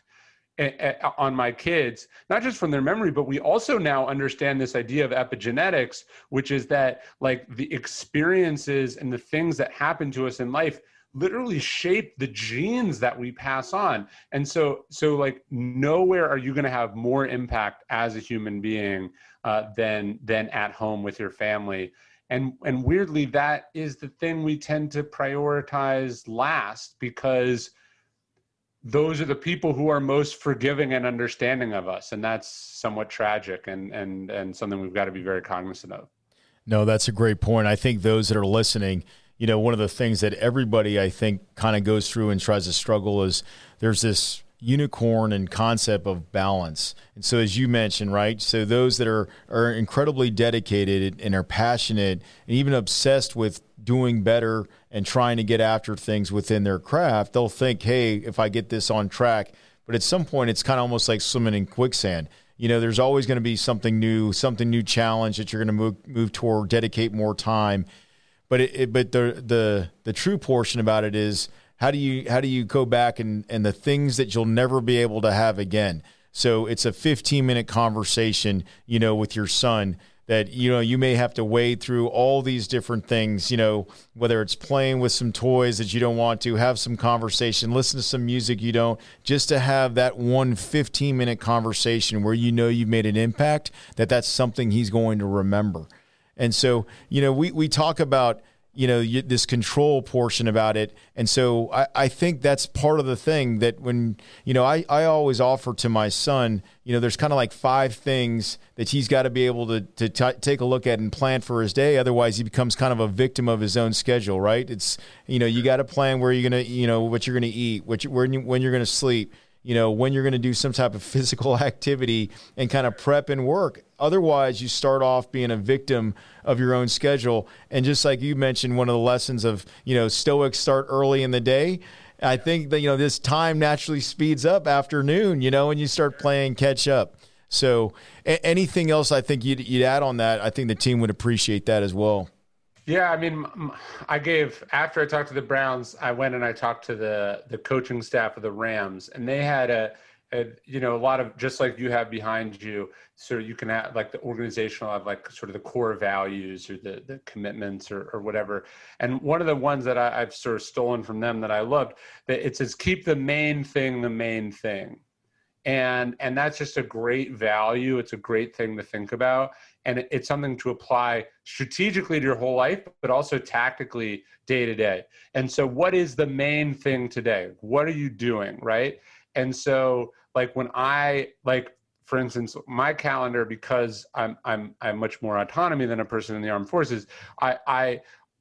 on my kids, not just from their memory, but we also now understand this idea of epigenetics, which is that the experiences and the things that happen to us in life literally shape the genes that we pass on. And so nowhere are you going to have more impact as a human being than at home with your family. And weirdly, that is the thing we tend to prioritize last, because those are the people who are most forgiving and understanding of us. And that's somewhat tragic and something we've got to be very cognizant of. No, that's a great point. I think those that are listening, one of the things that everybody, I think, kind of goes through and tries to struggle is there's this unicorn and concept of balance. And so, as you mentioned, right, so those that are incredibly dedicated and are passionate and even obsessed with doing better and trying to get after things within their craft, they'll think, hey, if I get this on track. But at some point, it's kind of almost like swimming in quicksand. There's always going to be something new challenge that you're going to move toward, dedicate more time. But the true portion about it is how do you go back and the things that you'll never be able to have again. So it's a 15-minute conversation, with your son that, you may have to wade through all these different things, whether it's playing with some toys that you don't want to, have some conversation, listen to some music you don't, just to have that one 15-minute conversation where you've made an impact, that's something he's going to remember. And so, we talk about, this control portion about it. And so I think that's part of the thing that when, I always offer to my son, there's kind of like 5 things that he's got to be able to take a look at and plan for his day. Otherwise he becomes kind of a victim of his own schedule, right? It's, you got to plan where you're going to, what you're going to eat, when you're going to sleep, when you're going to do some type of physical activity and kind of prep and work. Otherwise, you start off being a victim of your own schedule. And just like you mentioned, one of the lessons of, Stoics start early in the day. I think that, this time naturally speeds up after noon, and you start playing catch up. So anything else I think you'd add on that, I think the team would appreciate that as well. Yeah, I mean, after I talked to the Browns, I went and I talked to the coaching staff of the Rams, and they had a lot of, just like you have behind you, so you can have like the organizational have like sort of the core values or the commitments or whatever. And one of the ones that I've sort of stolen from them that I loved, that it says, keep the main thing the main thing. And that's just a great value. It's a great thing to think about. And it's something to apply strategically to your whole life, but also tactically day to day. And so what is the main thing today? What are you doing, right? And so like when for instance, my calendar, because I'm much more autonomy than a person in the armed forces, I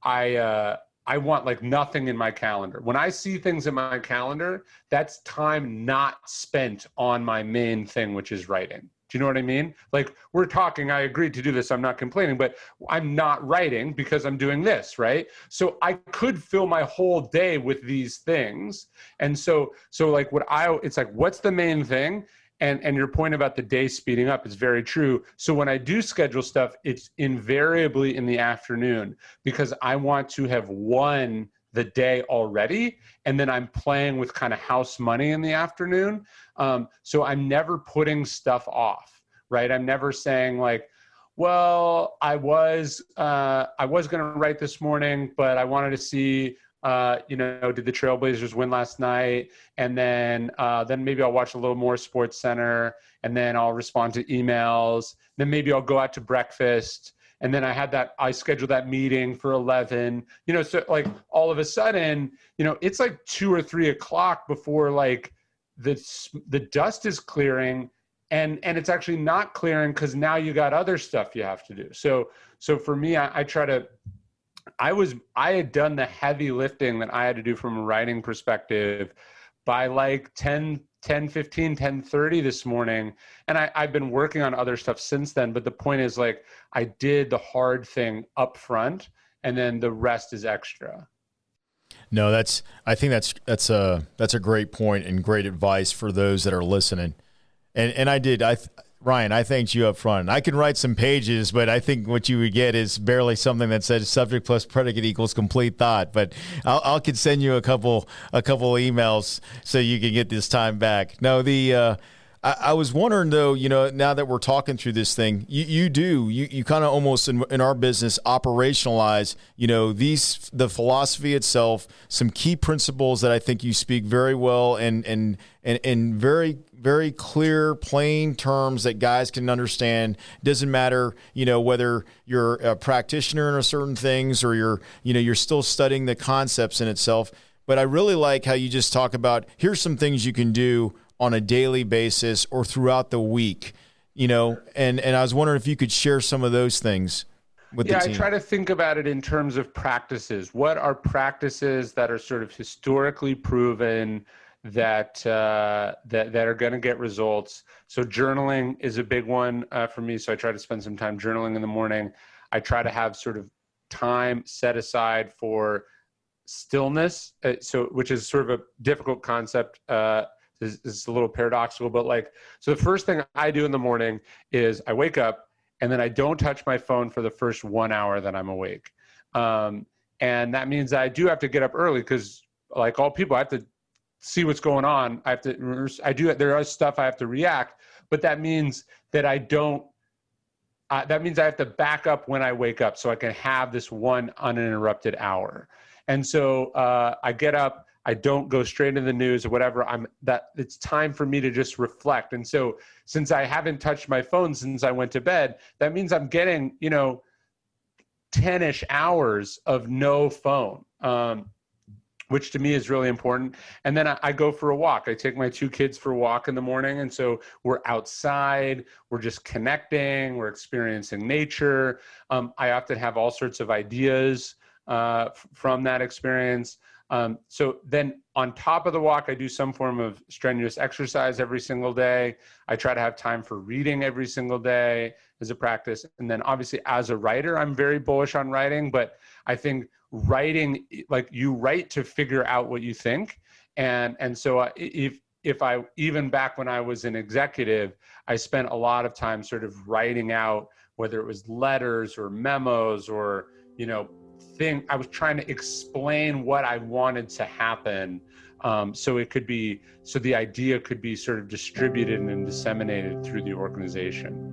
want like nothing in my calendar. When I see things in my calendar, that's time not spent on my main thing, which is writing. Do you know what I mean? Like we're talking, I agreed to do this, I'm not complaining, but I'm not writing because I'm doing this, right? So I could fill my whole day with these things. And so like it's like, what's the main thing? And your point about the day speeding up is very true. So when I do schedule stuff, it's invariably in the afternoon because I want to have won the day already. And then I'm playing with kind of house money in the afternoon. So I'm never putting stuff off, right? I'm never saying like, well, I was going to write this morning, but I wanted to see, did the Trailblazers win last night? And then maybe I'll watch a little more Sports Center, and then I'll respond to emails. Then maybe I'll go out to breakfast. And then I scheduled that meeting for 11, so like all of a sudden, it's like 2 or 3 o'clock before like the dust is clearing and it's actually not clearing because now you got other stuff you have to do. So for me, I had done the heavy lifting that I had to do from a writing perspective by like 10:30 this morning. And I've been working on other stuff since then. But the point is like, I did the hard thing up front and then the rest is extra. No, I think that's a great point and great advice for those that are listening. And Ryan, I thanked you up front. I can write some pages, but I think what you would get is barely something that says subject plus predicate equals complete thought. But I could send you a couple emails so you can get this time back. No, I was wondering though, now that we're talking through this thing, you kind of almost in our business operationalize, the philosophy itself, some key principles that I think you speak very well and very, very clear, plain terms that guys can understand. Doesn't matter, whether you're a practitioner in certain things or you're still studying the concepts in itself. But I really like how you just talk about, here's some things you can do on a daily basis or throughout the week, and I was wondering if you could share some of those things with the team. I try to think about it in terms of practices. What are practices that are sort of historically proven that are going to get results? So journaling is a big one for me. So I try to spend some time journaling in the morning. I try to have sort of time set aside for stillness, which is sort of a difficult concept. Is a little paradoxical, but so the first thing I do in the morning is I wake up and then I don't touch my phone for the first 1 hour that I'm awake. And that means I do have to get up early because like all people, I have to see what's going on. There is stuff I have to react, but that means that that means I have to back up when I wake up so I can have this one uninterrupted hour. And so I get up, I don't go straight into the news or whatever. It's time for me to just reflect. And so since I haven't touched my phone since I went to bed, that means I'm getting, 10-ish hours of no phone, which to me is really important. And then I go for a walk. I take my 2 kids for a walk in the morning. And so we're outside, we're just connecting, we're experiencing nature. I often have all sorts of ideas from that experience. So then on top of the walk, I do some form of strenuous exercise every single day. I try to have time for reading every single day as a practice. And then obviously as a writer, I'm very bullish on writing, but I think writing, like you write to figure out what you think. And so if I, even back when I was an executive, I spent a lot of time sort of writing out, whether it was letters or memos or, I was trying to explain what I wanted to happen. So the idea could be sort of distributed and disseminated through the organization.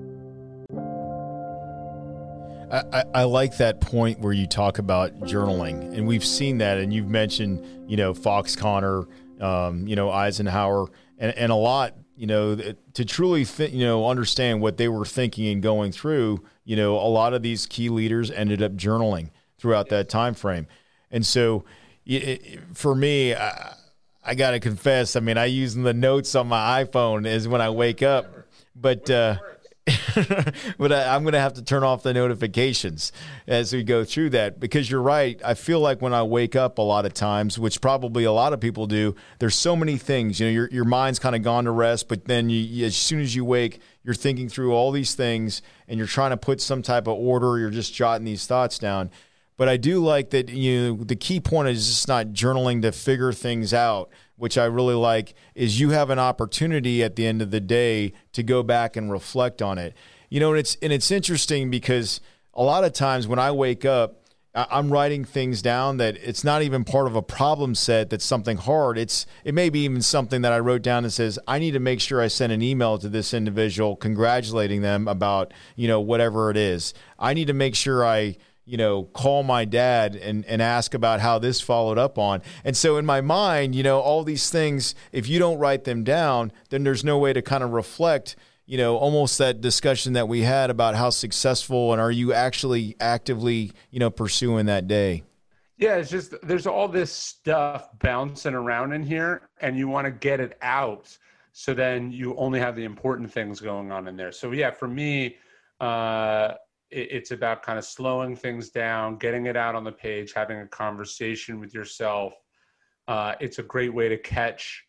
I like that point where you talk about journaling, and we've seen that, and you've mentioned, Fox Connor, Eisenhower, and a lot, to truly understand what they were thinking and going through, a lot of these key leaders ended up journaling throughout that time frame. And so for me, I got to confess, I use the notes on my iPhone as when I wake up, but but I'm going to have to turn off the notifications as we go through that, because you're right. I feel like when I wake up a lot of times, which probably a lot of people do, there's so many things, your mind's kind of gone to rest, but then as soon as you wake, you're thinking through all these things and you're trying to put some type of order. You're just jotting these thoughts down. But I do like that, the key point is just not journaling to figure things out, which I really like, is you have an opportunity at the end of the day to go back and reflect on it. And it's interesting because a lot of times when I wake up, I'm writing things down that it's not even part of a problem set that's something hard. It may be even something that I wrote down that says, I need to make sure I send an email to this individual congratulating them about, whatever it is. I need to make sure I call my dad and ask about how this followed up on. And so in my mind, all these things, if you don't write them down, then there's no way to kind of reflect, almost that discussion that we had about how successful and are you actually actively, pursuing that day. Yeah, it's just, there's all this stuff bouncing around in here and you want to get it out. So then you only have the important things going on in there. So yeah, for me, it's about kind of slowing things down, getting it out on the page, having a conversation with yourself. It's a great way to catch,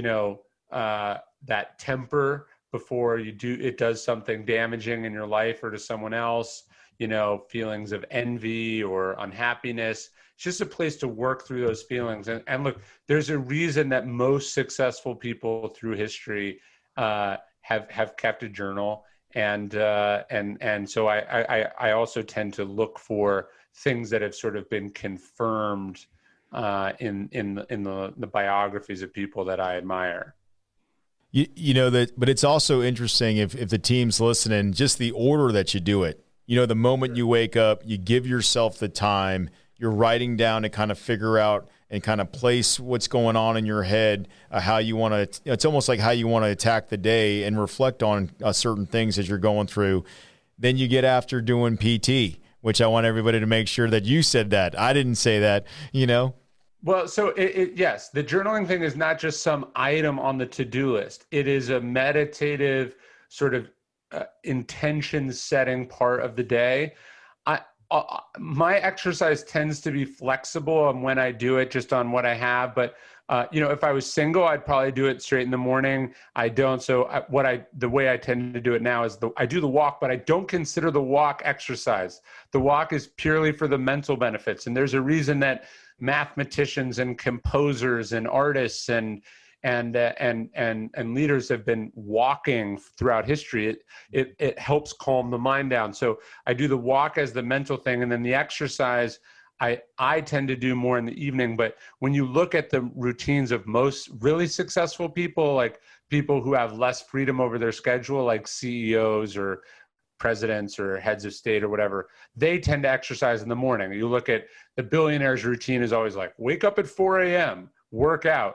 that temper before it does something damaging in your life or to someone else, feelings of envy or unhappiness. It's just a place to work through those feelings. And look, there's a reason that most successful people through history have kept a journal. And so I also tend to look for things that have sort of been confirmed in the biographies of people that I admire. But it's also interesting if the team's listening, just the order that you do it. The moment you wake up, you give yourself the time. You're writing down to kind of figure out and kind of place what's going on in your head, how you want to, it's almost like how you want to attack the day and reflect on certain things as you're going through. Then you get after doing PT, which I want everybody to make sure that you said that. I didn't say that, Well, so yes, the journaling thing is not just some item on the to-do list. It is a meditative sort of intention setting part of the day. My exercise tends to be flexible on when I do it, just on what I have. But, if I was single, I'd probably do it straight in the morning. I don't. So the way I tend to do it now is I do the walk, but I don't consider the walk exercise. The walk is purely for the mental benefits. And there's a reason that mathematicians and composers and artists and leaders have been walking throughout history. It helps calm the mind down. So I do the walk as the mental thing, and then the exercise I tend to do more in the evening. But when you look at the routines of most really successful people, like people who have less freedom over their schedule, like CEOs or presidents or heads of state or whatever, they tend to exercise in the morning. You look at the billionaires' routine is always like, wake up at 4 a.m., work out,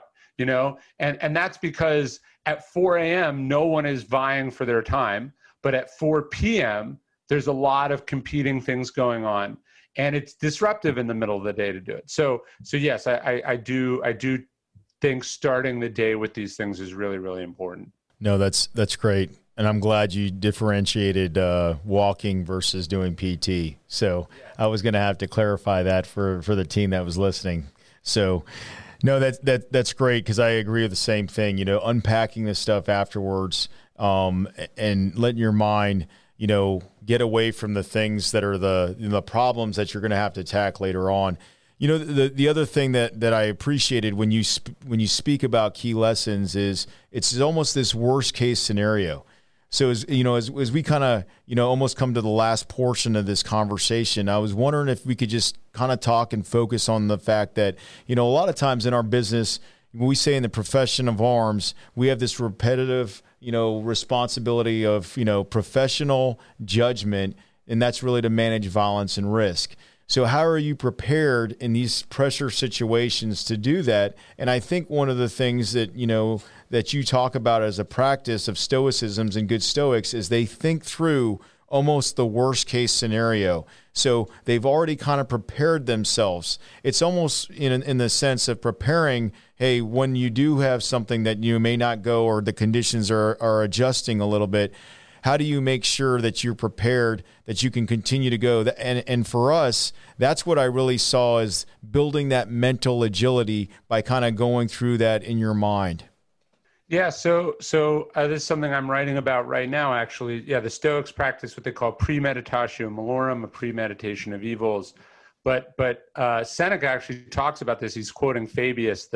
and that's because at 4 a.m., no one is vying for their time. But at 4 p.m., there's a lot of competing things going on. And it's disruptive in the middle of the day to do it. So yes, I do think starting the day with these things is really, really important. No, that's great. And I'm glad you differentiated walking versus doing PT. So I was going to have to clarify that for the team that was listening. So no, that's great, because I agree with the same thing, unpacking this stuff afterwards, and letting your mind, get away from the things that are the problems that you're going to have to attack later on. The other thing that I appreciated when you speak about key lessons is it's almost this worst case scenario. So as we kind of, almost come to the last portion of this conversation, I was wondering if we could just kind of talk and focus on the fact that, a lot of times in our business, when we say in the profession of arms, we have this repetitive, responsibility of, professional judgment, and that's really to manage violence and risk. So how are you prepared in these pressure situations to do that? And I think one of the things that, that you talk about as a practice of stoicism and good Stoics is they think through almost the worst case scenario. So they've already kind of prepared themselves. It's almost in the sense of preparing, hey, when you do have something that you may not go, or the conditions are adjusting a little bit, how do you make sure that you're prepared, that you can continue to go? And for us, that's what I really saw, is building that mental agility by kind of going through that in your mind. Yeah, so this is something I'm writing about right now, actually. Yeah, the Stoics practice what they call premeditatio malorum, a premeditation of evils. But Seneca actually talks about this. He's quoting Fabius,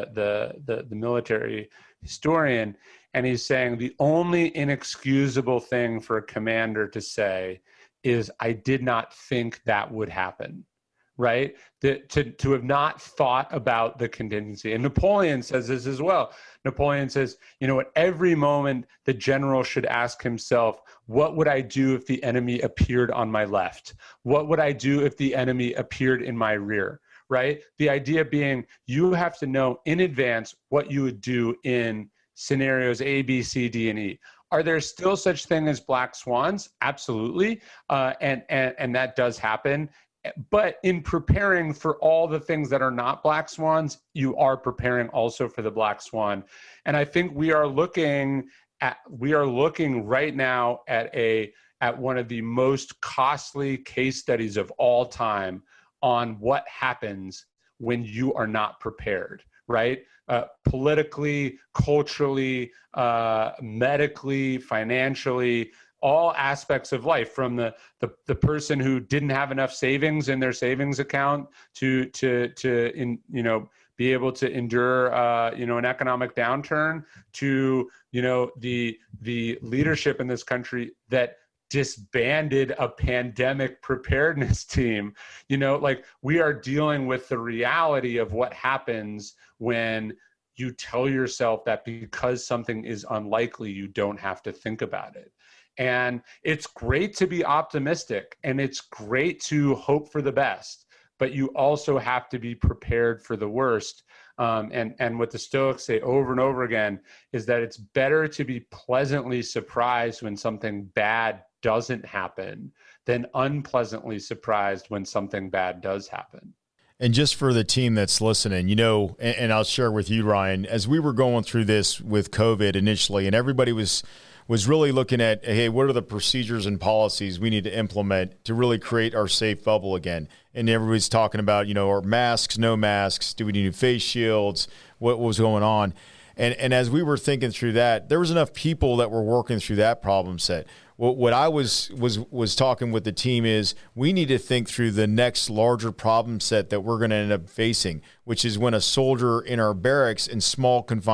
the military historian, and he's saying the only inexcusable thing for a commander to say is, I did not think that would happen. Right? To have not thought about the contingency. And Napoleon says this as well. Napoleon says, at every moment, the general should ask himself, what would I do if the enemy appeared on my left? What would I do if the enemy appeared in my rear? Right? The idea being, you have to know in advance what you would do in scenarios A, B, C, D, and E. Are there still such thing as black swans? Absolutely. And that does happen. But in preparing for all the things that are not black swans, you are preparing also for the black swan. And I think we are looking right now at one of the most costly case studies of all time on what happens when you are not prepared, right? Politically, culturally, medically, financially, all aspects of life, from the person who didn't have enough savings in their savings account to be able to endure an economic downturn, to the leadership in this country that disbanded a pandemic preparedness team. We are dealing with the reality of what happens when you tell yourself that because something is unlikely, you don't have to think about it. And it's great to be optimistic, and it's great to hope for the best, but you also have to be prepared for the worst. And what the Stoics say over and over again is that it's better to be pleasantly surprised when something bad doesn't happen than unpleasantly surprised when something bad does happen. And just for the team that's listening, and I'll share with you, Ryan, as we were going through this with COVID initially, and everybody was really looking at, hey, what are the procedures and policies we need to implement to really create our safe bubble again? And everybody's talking about, are masks, no masks? Do we need new face shields? What was going on? And as we were thinking through that, there was enough people that were working through that problem set. What I was talking with the team is, we need to think through the next larger problem set that we're going to end up facing, which is when a soldier in our barracks in small confined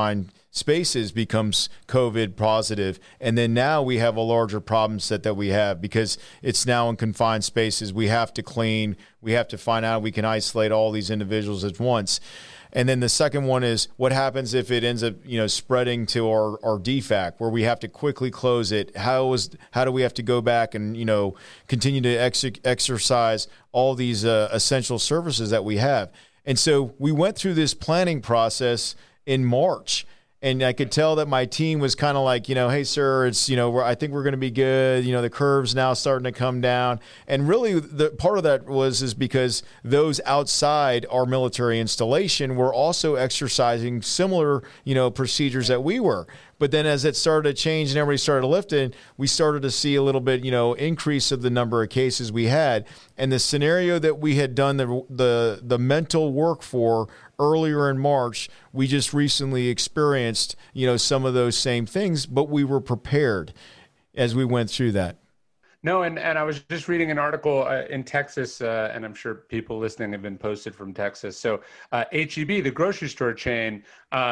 Spaces becomes COVID positive, and then now we have a larger problem set that we have because it's now in confined spaces. We have to clean. We have to find out we can isolate all these individuals at once. And then the second one is what happens if it ends up, spreading to our DFAC, where we have to quickly close it. How do we have to go back and, continue to exercise all these essential services that we have? And so we went through this planning process in March. And I could tell that my team was kind of like, hey, sir, it's, I think we're going to be good. The curve's now starting to come down. And really, the part of that is because those outside our military installation were also exercising similar, procedures that we were. But then as it started to change and everybody started lifting, we started to see a little bit, increase of the number of cases we had. And the scenario that we had done the mental work for earlier in March, we just recently experienced, some of those same things, but we were prepared as we went through that. No, and I was just reading an article in Texas, and I'm sure people listening have been posted from Texas. So H-E-B, the grocery store chain,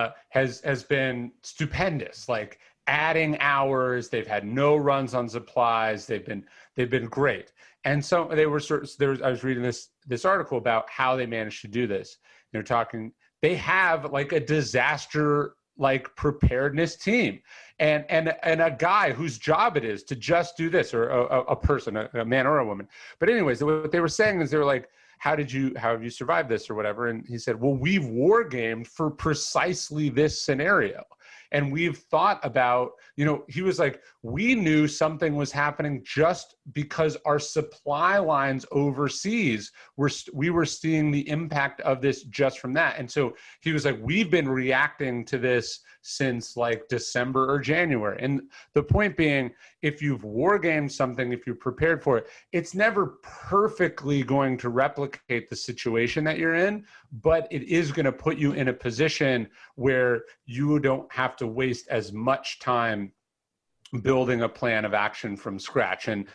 has been stupendous, like adding hours. They've had no runs on supplies. They've been great. And so I was reading this article about how they managed to do this. They're talking, they have like a disaster like preparedness team and a guy whose job it is to just do this, or a person, a man or a woman. But anyways, what they were saying is they were like, how have you survived this or whatever? And he said, well, we've war gamed for precisely this scenario. And we've thought about, he was like, we knew something was happening just because our supply lines overseas we were seeing the impact of this just from that. And so he was like, we've been reacting to this since like December or January. And the point being, if you've war gamed something, if you're prepared for it, it's never perfectly going to replicate the situation that you're in, but it is going to put you in a position where you don't have to waste as much time building a plan of action from scratch. And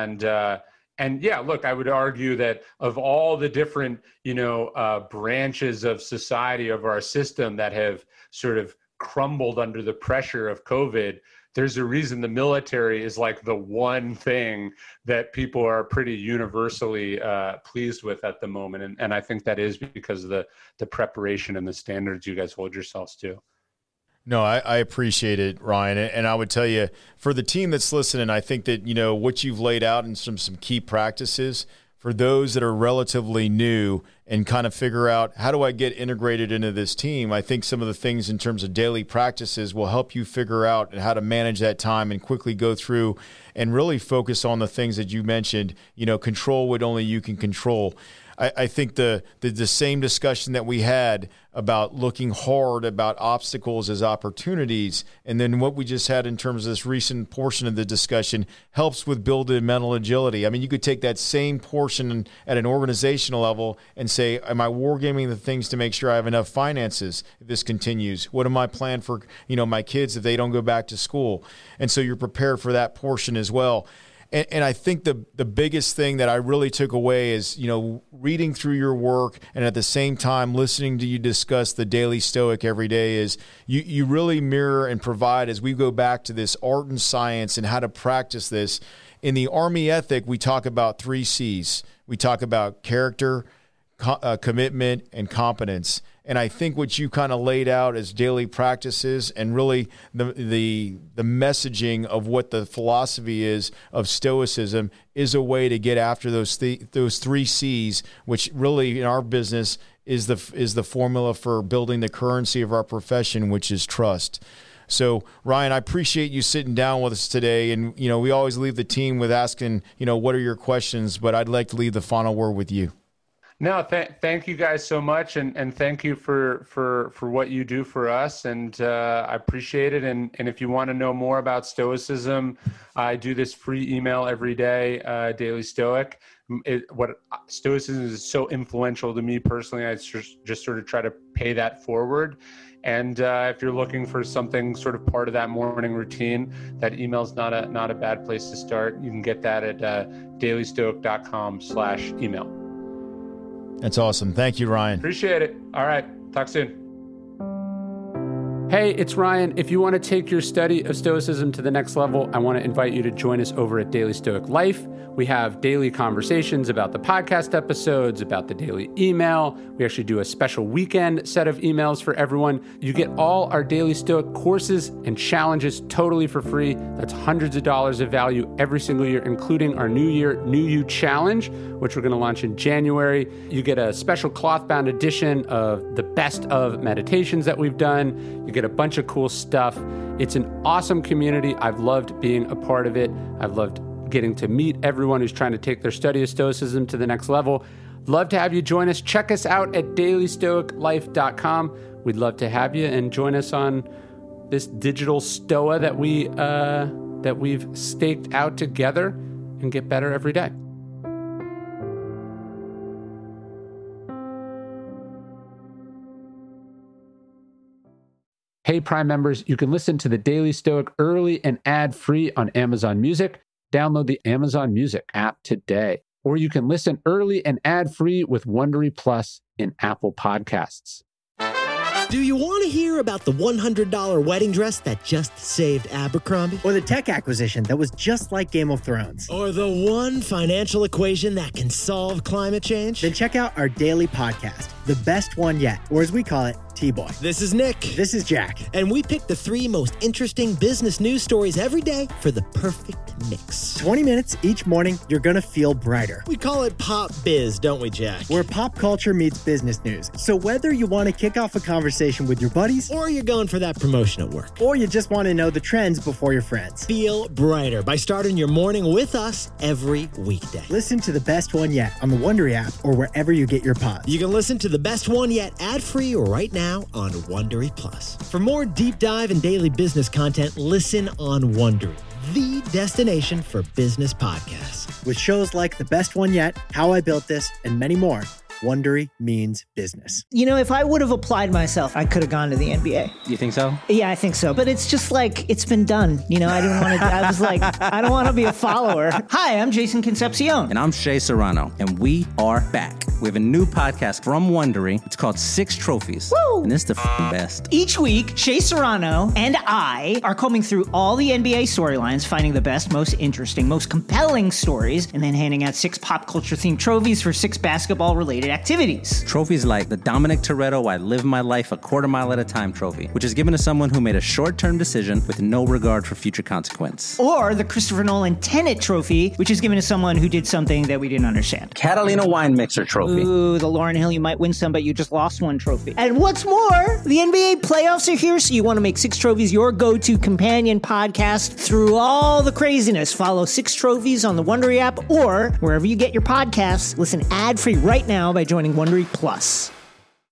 yeah, look, I would argue that of all the different, branches of society, of our system that have sort of crumbled under the pressure of COVID, there's a reason the military is like the one thing that people are pretty universally pleased with at the moment. And I think that is because of the preparation and the standards you guys hold yourselves to. No, I appreciate it, Ryan. And I would tell you, for the team that's listening, I think that, what you've laid out in some key practices for those that are relatively new and kind of figure out, how do I get integrated into this team? I think some of the things in terms of daily practices will help you figure out how to manage that time and quickly go through and really focus on the things that you mentioned, control what only you can control. I think the same discussion that we had about looking hard about obstacles as opportunities, and then what we just had in terms of this recent portion of the discussion helps with building mental agility. I mean, you could take that same portion at an organizational level and say, am I wargaming the things to make sure I have enough finances if this continues? What am I planning for, my kids if they don't go back to school? And so you're prepared for that portion as well. And I think the biggest thing that I really took away is, reading through your work and at the same time listening to you discuss the Daily Stoic every day is you really mirror and provide, as we go back to this art and science and how to practice this. In the Army ethic, we talk about 3 C's. We talk about character, commitment, and competence. And I think what you kind of laid out as daily practices and really the messaging of what the philosophy is of Stoicism is a way to get after those 3 C's, which really in our business is the formula for building the currency of our profession, which is trust. So, Ryan, I appreciate you sitting down with us today. And, we always leave the team with asking, what are your questions? But I'd like to leave the final word with you. No, thank you guys so much, and thank you for what you do for us, and I appreciate it. And if you want to know more about Stoicism, I do this free email every day, Daily Stoic. What Stoicism is so influential to me personally, I just sort of try to pay that forward. And if you're looking for something sort of part of that morning routine, that email's not a bad place to start. You can get that at dailystoic.com/email. That's awesome. Thank you, Ryan. Appreciate it. All right. Talk soon. Hey, it's Ryan. If you want to take your study of Stoicism to the next level, I want to invite you to join us over at Daily Stoic Life. We have daily conversations about the podcast episodes, about the daily email. We actually do a special weekend set of emails for everyone. You get all our Daily Stoic courses and challenges totally for free. That's hundreds of dollars of value every single year, including our New Year, New You Challenge, which we're going to launch in January. You get a special cloth-bound edition of the best of meditations that we've done. You get a bunch of cool stuff. It's an awesome community. I've loved being a part of it. I've loved getting to meet everyone who's trying to take their study of Stoicism to the next level. Love to have you join us. Check us out at dailystoiclife.com. We'd love to have you and join us on this digital Stoa that we've staked out together and get better every day. Hey, Prime members, you can listen to the Daily Stoic early and ad-free on Amazon Music. Download the Amazon Music app today. Or you can listen early and ad-free with Wondery Plus in Apple Podcasts. Do you want to hear about the $100 wedding dress that just saved Abercrombie? Or the tech acquisition that was just like Game of Thrones? Or the one financial equation that can solve climate change? Then check out our daily podcast, The Best One Yet, or as we call it, T-Boy. This is Nick. This is Jack. And we pick the 3 most interesting business news stories every day for the perfect mix. 20 minutes each morning, you're going to feel brighter. We call it Pop Biz, don't we, Jack? Where pop culture meets business news. So whether you want to kick off a conversation with your buddies, or you're going for that promotion at work, or you just want to know the trends before your friends, feel brighter by starting your morning with us every weekday. Listen to The Best One Yet on the Wondery app or wherever you get your pods. You can listen to The Best One Yet ad-free right now on Wondery Plus. For more deep dive and daily business content, listen on Wondery, the destination for business podcasts. With shows like The Best One Yet, How I Built This, and many more, Wondery means business. You know, if I would have applied myself, I could have gone to the NBA. You think so? Yeah, I think so. But it's just like, it's been done. You know, I didn't want to, I was like, I don't want to be a follower. Hi, I'm Jason Concepcion. And I'm Shea Serrano. And we are back. We have a new podcast from Wondery. It's called Six Trophies. Woo! And it's the best. Each week, Shea Serrano and I are combing through all the NBA storylines, finding the best, most interesting, most compelling stories, and then handing out 6 pop culture themed trophies for 6 basketball-related activities. Trophies like the Dominic Toretto I Live My Life a Quarter Mile at a Time trophy, which is given to someone who made a short-term decision with no regard for future consequence. Or the Christopher Nolan Tenet trophy, which is given to someone who did something that we didn't understand. Catalina Wine Mixer trophy. Ooh, the Lauryn Hill You Might Win Some, but You Just Lost One trophy. And what's more, the NBA playoffs are here, so you want to make 6 Trophies your go-to companion podcast through all the craziness. Follow 6 Trophies on the Wondery app or wherever you get your podcasts. Listen ad-free right now by joining Wondery Plus.